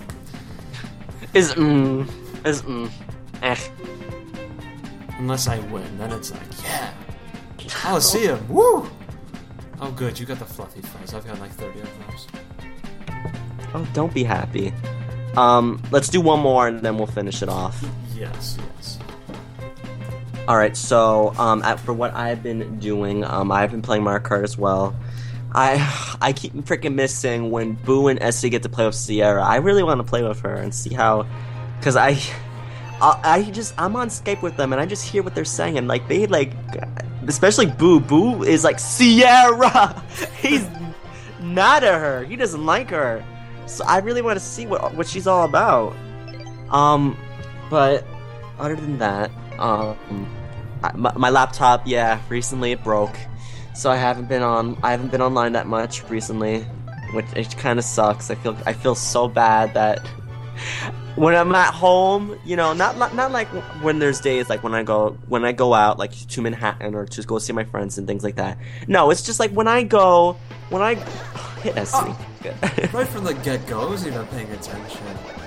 Is mm is mm eh. unless I win, then it's like yeah, Colosseum. Woo! Oh good, you got the fluffy fuzz. I've got like thirty of those. Oh, don't be happy. Um, let's do one more and then we'll finish it off. Yes, yes. All right, so um, at, for what I've been doing, um, I've been playing Mario Kart as well. I I keep freaking missing when Boo and Essie get to play with Sierra. I really want to play with her and see how, cause I, I, I just I'm on Skype with them and I just hear what they're saying and like they like, especially Boo. Boo is like Sierra. He's not at her. He doesn't like her. So I really want to see what what she's all about. Um, but other than that. Um, I, my, my laptop, yeah, recently it broke, so I haven't been on. I haven't been online that much recently, which it kind of sucks. I feel I feel so bad that when I'm at home, you know, not not like when there's days like when I go when I go out like to Manhattan or just go see my friends and things like that. No, it's just like when I go when I hit S C. Oh, right from the get-go, I wasn't even paying attention.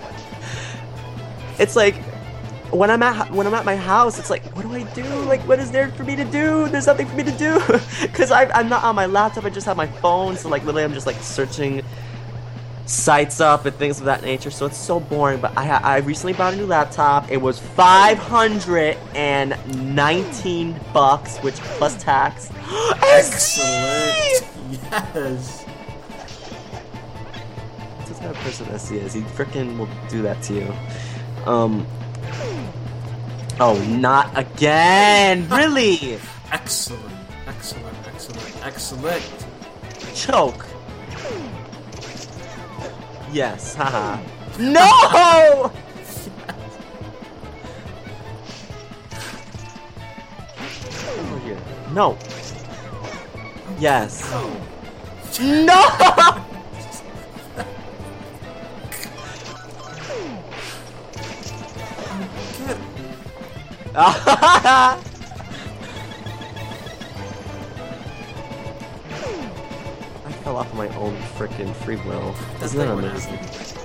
It's like. When I'm at when I'm at my house, it's like, what do I do? Like, what is there for me to do? There's nothing for me to do, because I'm not on my laptop. I just have my phone, so like literally, I'm just like searching sites up and things of that nature. So it's so boring. But I I recently bought a new laptop. It was five hundred and nineteen bucks, which plus tax. Excellent. Yes. That's what kind of person S C is. He freaking will do that to you. Um. Oh, not again! Really? Excellent, excellent, excellent, excellent. Choke. Yes, haha. No! Over here. No. Yes. No! I fell off my own frickin' free will. That's Isn't that like amazing?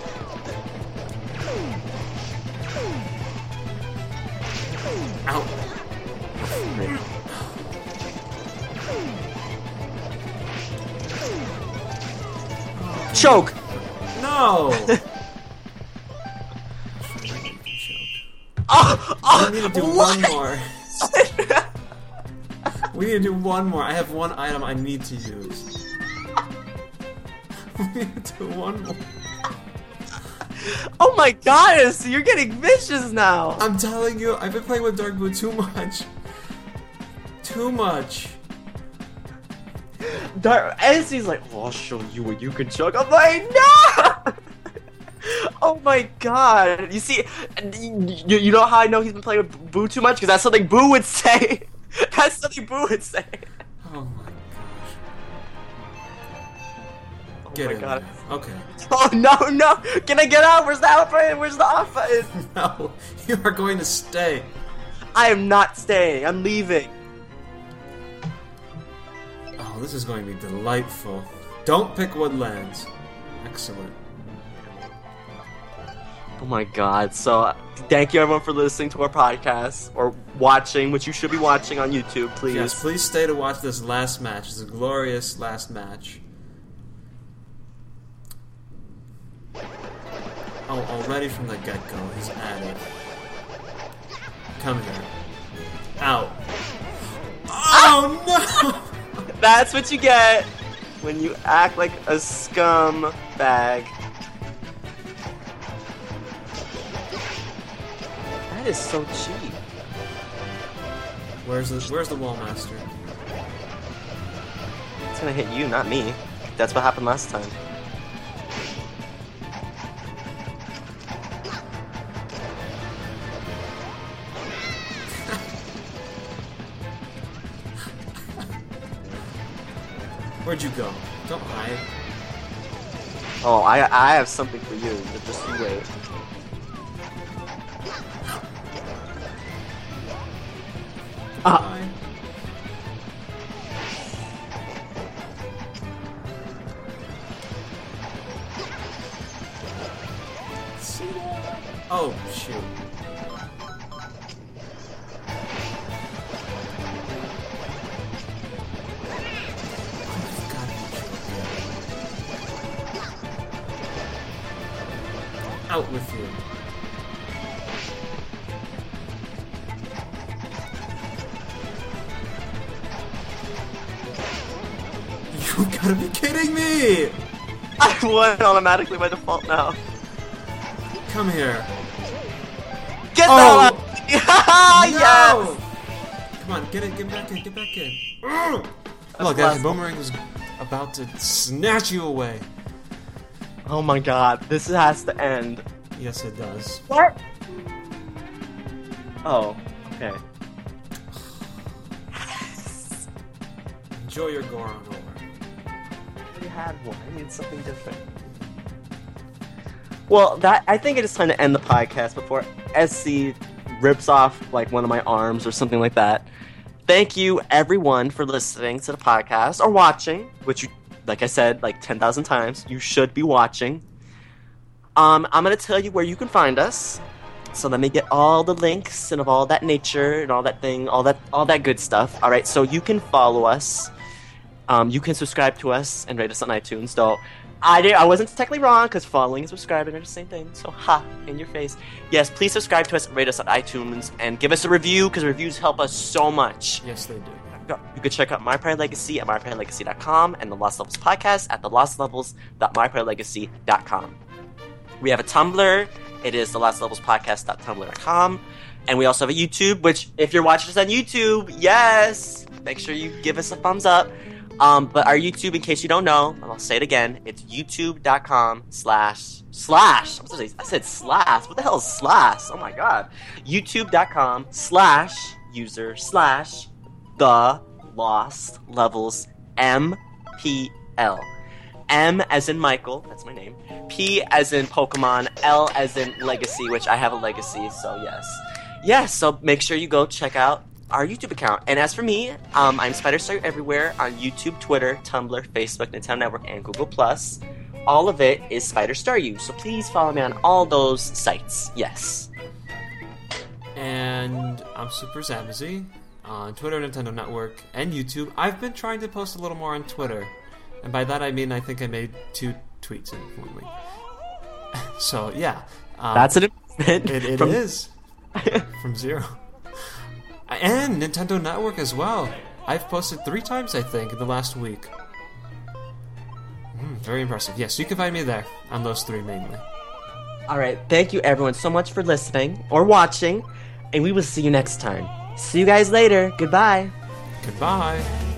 Ow. Choke! No! Oh, oh, we need to do what? one more. We need to do one more. I have one item I need to use. We need to do one more. Oh my goddess, you're getting vicious now! I'm telling you, I've been playing with Dark Blue too much. Too much. Dark and he's like, oh, I'll show you what you can choke. I'm like, no! Oh my god. You see, you, you know how I know he's been playing with Boo too much? Because that's something Boo would say. That's something Boo would say. Oh my gosh. Oh Get my in God. there. Okay. Oh no, no! Can I get out? Where's the out button? Where's the off button? No, you are going to stay. I am not staying. I'm leaving. Oh, this is going to be delightful. Don't pick Woodlands. Excellent. Oh my God. So, thank you everyone for listening to our podcast or watching, which you should be watching on YouTube, please. Yes, please stay to watch this last match. It's a glorious last match. Oh, already from the get-go, he's at it. Come here. Out. Oh, no! That's what you get when you act like a scum bag. That is so cheap. Where's the Where's the Wall Master? It's gonna hit you, not me. That's what happened last time. Where'd you go? Don't hide. Oh, I I have something for you. But just you wait. Ah. Hi. See that? Oh, shoot. Out with you. You gotta be kidding me! I won automatically by default now. Come here. Get Oh. the hell out! Yes! Come on, get it, get back in, get back in. Ugh. That's Look, guys, last- Boomerang was about to snatch you away. Oh my God, this has to end. Yes, it does. What? Oh, okay. Enjoy your Goron over. I already had one. I need something different. Well, that I think it is time to end the podcast before S C rips off like one of my arms or something like that. Thank you, everyone, for listening to the podcast or watching, which you, like I said, like ten thousand times, you should be watching. Um, I'm gonna tell you where you can find us. So let me get all the links and of all that nature and all that thing, all that, all that good stuff. All right, so you can follow us. Um, you can subscribe to us and rate us on iTunes. Though I did, I wasn't technically wrong because following and subscribing are the same thing. So ha, in your face. Yes, please subscribe to us and rate us on iTunes and give us a review because reviews help us so much. Yes, they do. You can check out My Pride Legacy at my pride legacy dot com and the Lost Levels podcast at the lost levels dot my pride legacy dot com. We have a Tumblr. It is the lost levels podcast dot tumblr dot com. And we also have a YouTube, which if you're watching us on YouTube, yes, make sure you give us a thumbs up. Um, but our YouTube, in case you don't know, and I'll say it again, it's youtube.com slash slash. I'm supposed to say, I said slash. What the hell is slash? Oh my god. YouTube.com slash user slash the Lost Levels M P L. M as in Michael, that's my name. P as in Pokemon. L as in Legacy, which I have a Legacy, so yes. Yes, so make sure you go check out our YouTube account. And as for me, um, I'm SpiderStar everywhere on YouTube, Twitter, Tumblr, Facebook, Nintendo Network, and Google Plus. All of it is SpiderStarU, so please follow me on all those sites. Yes. And I'm Super Zamazy on Twitter, Nintendo Network, and YouTube. I've been trying to post a little more on Twitter. And by that I mean I think I made two tweets informally. So, yeah. Um, That's an improvement. It, it from- is. From zero. And Nintendo Network as well. I've posted three times, I think, in the last week. Mm, very impressive. Yes, you can find me there on those three mainly. Alright, thank you everyone so much for listening or watching, and we will see you next time. See you guys later. Goodbye. Goodbye.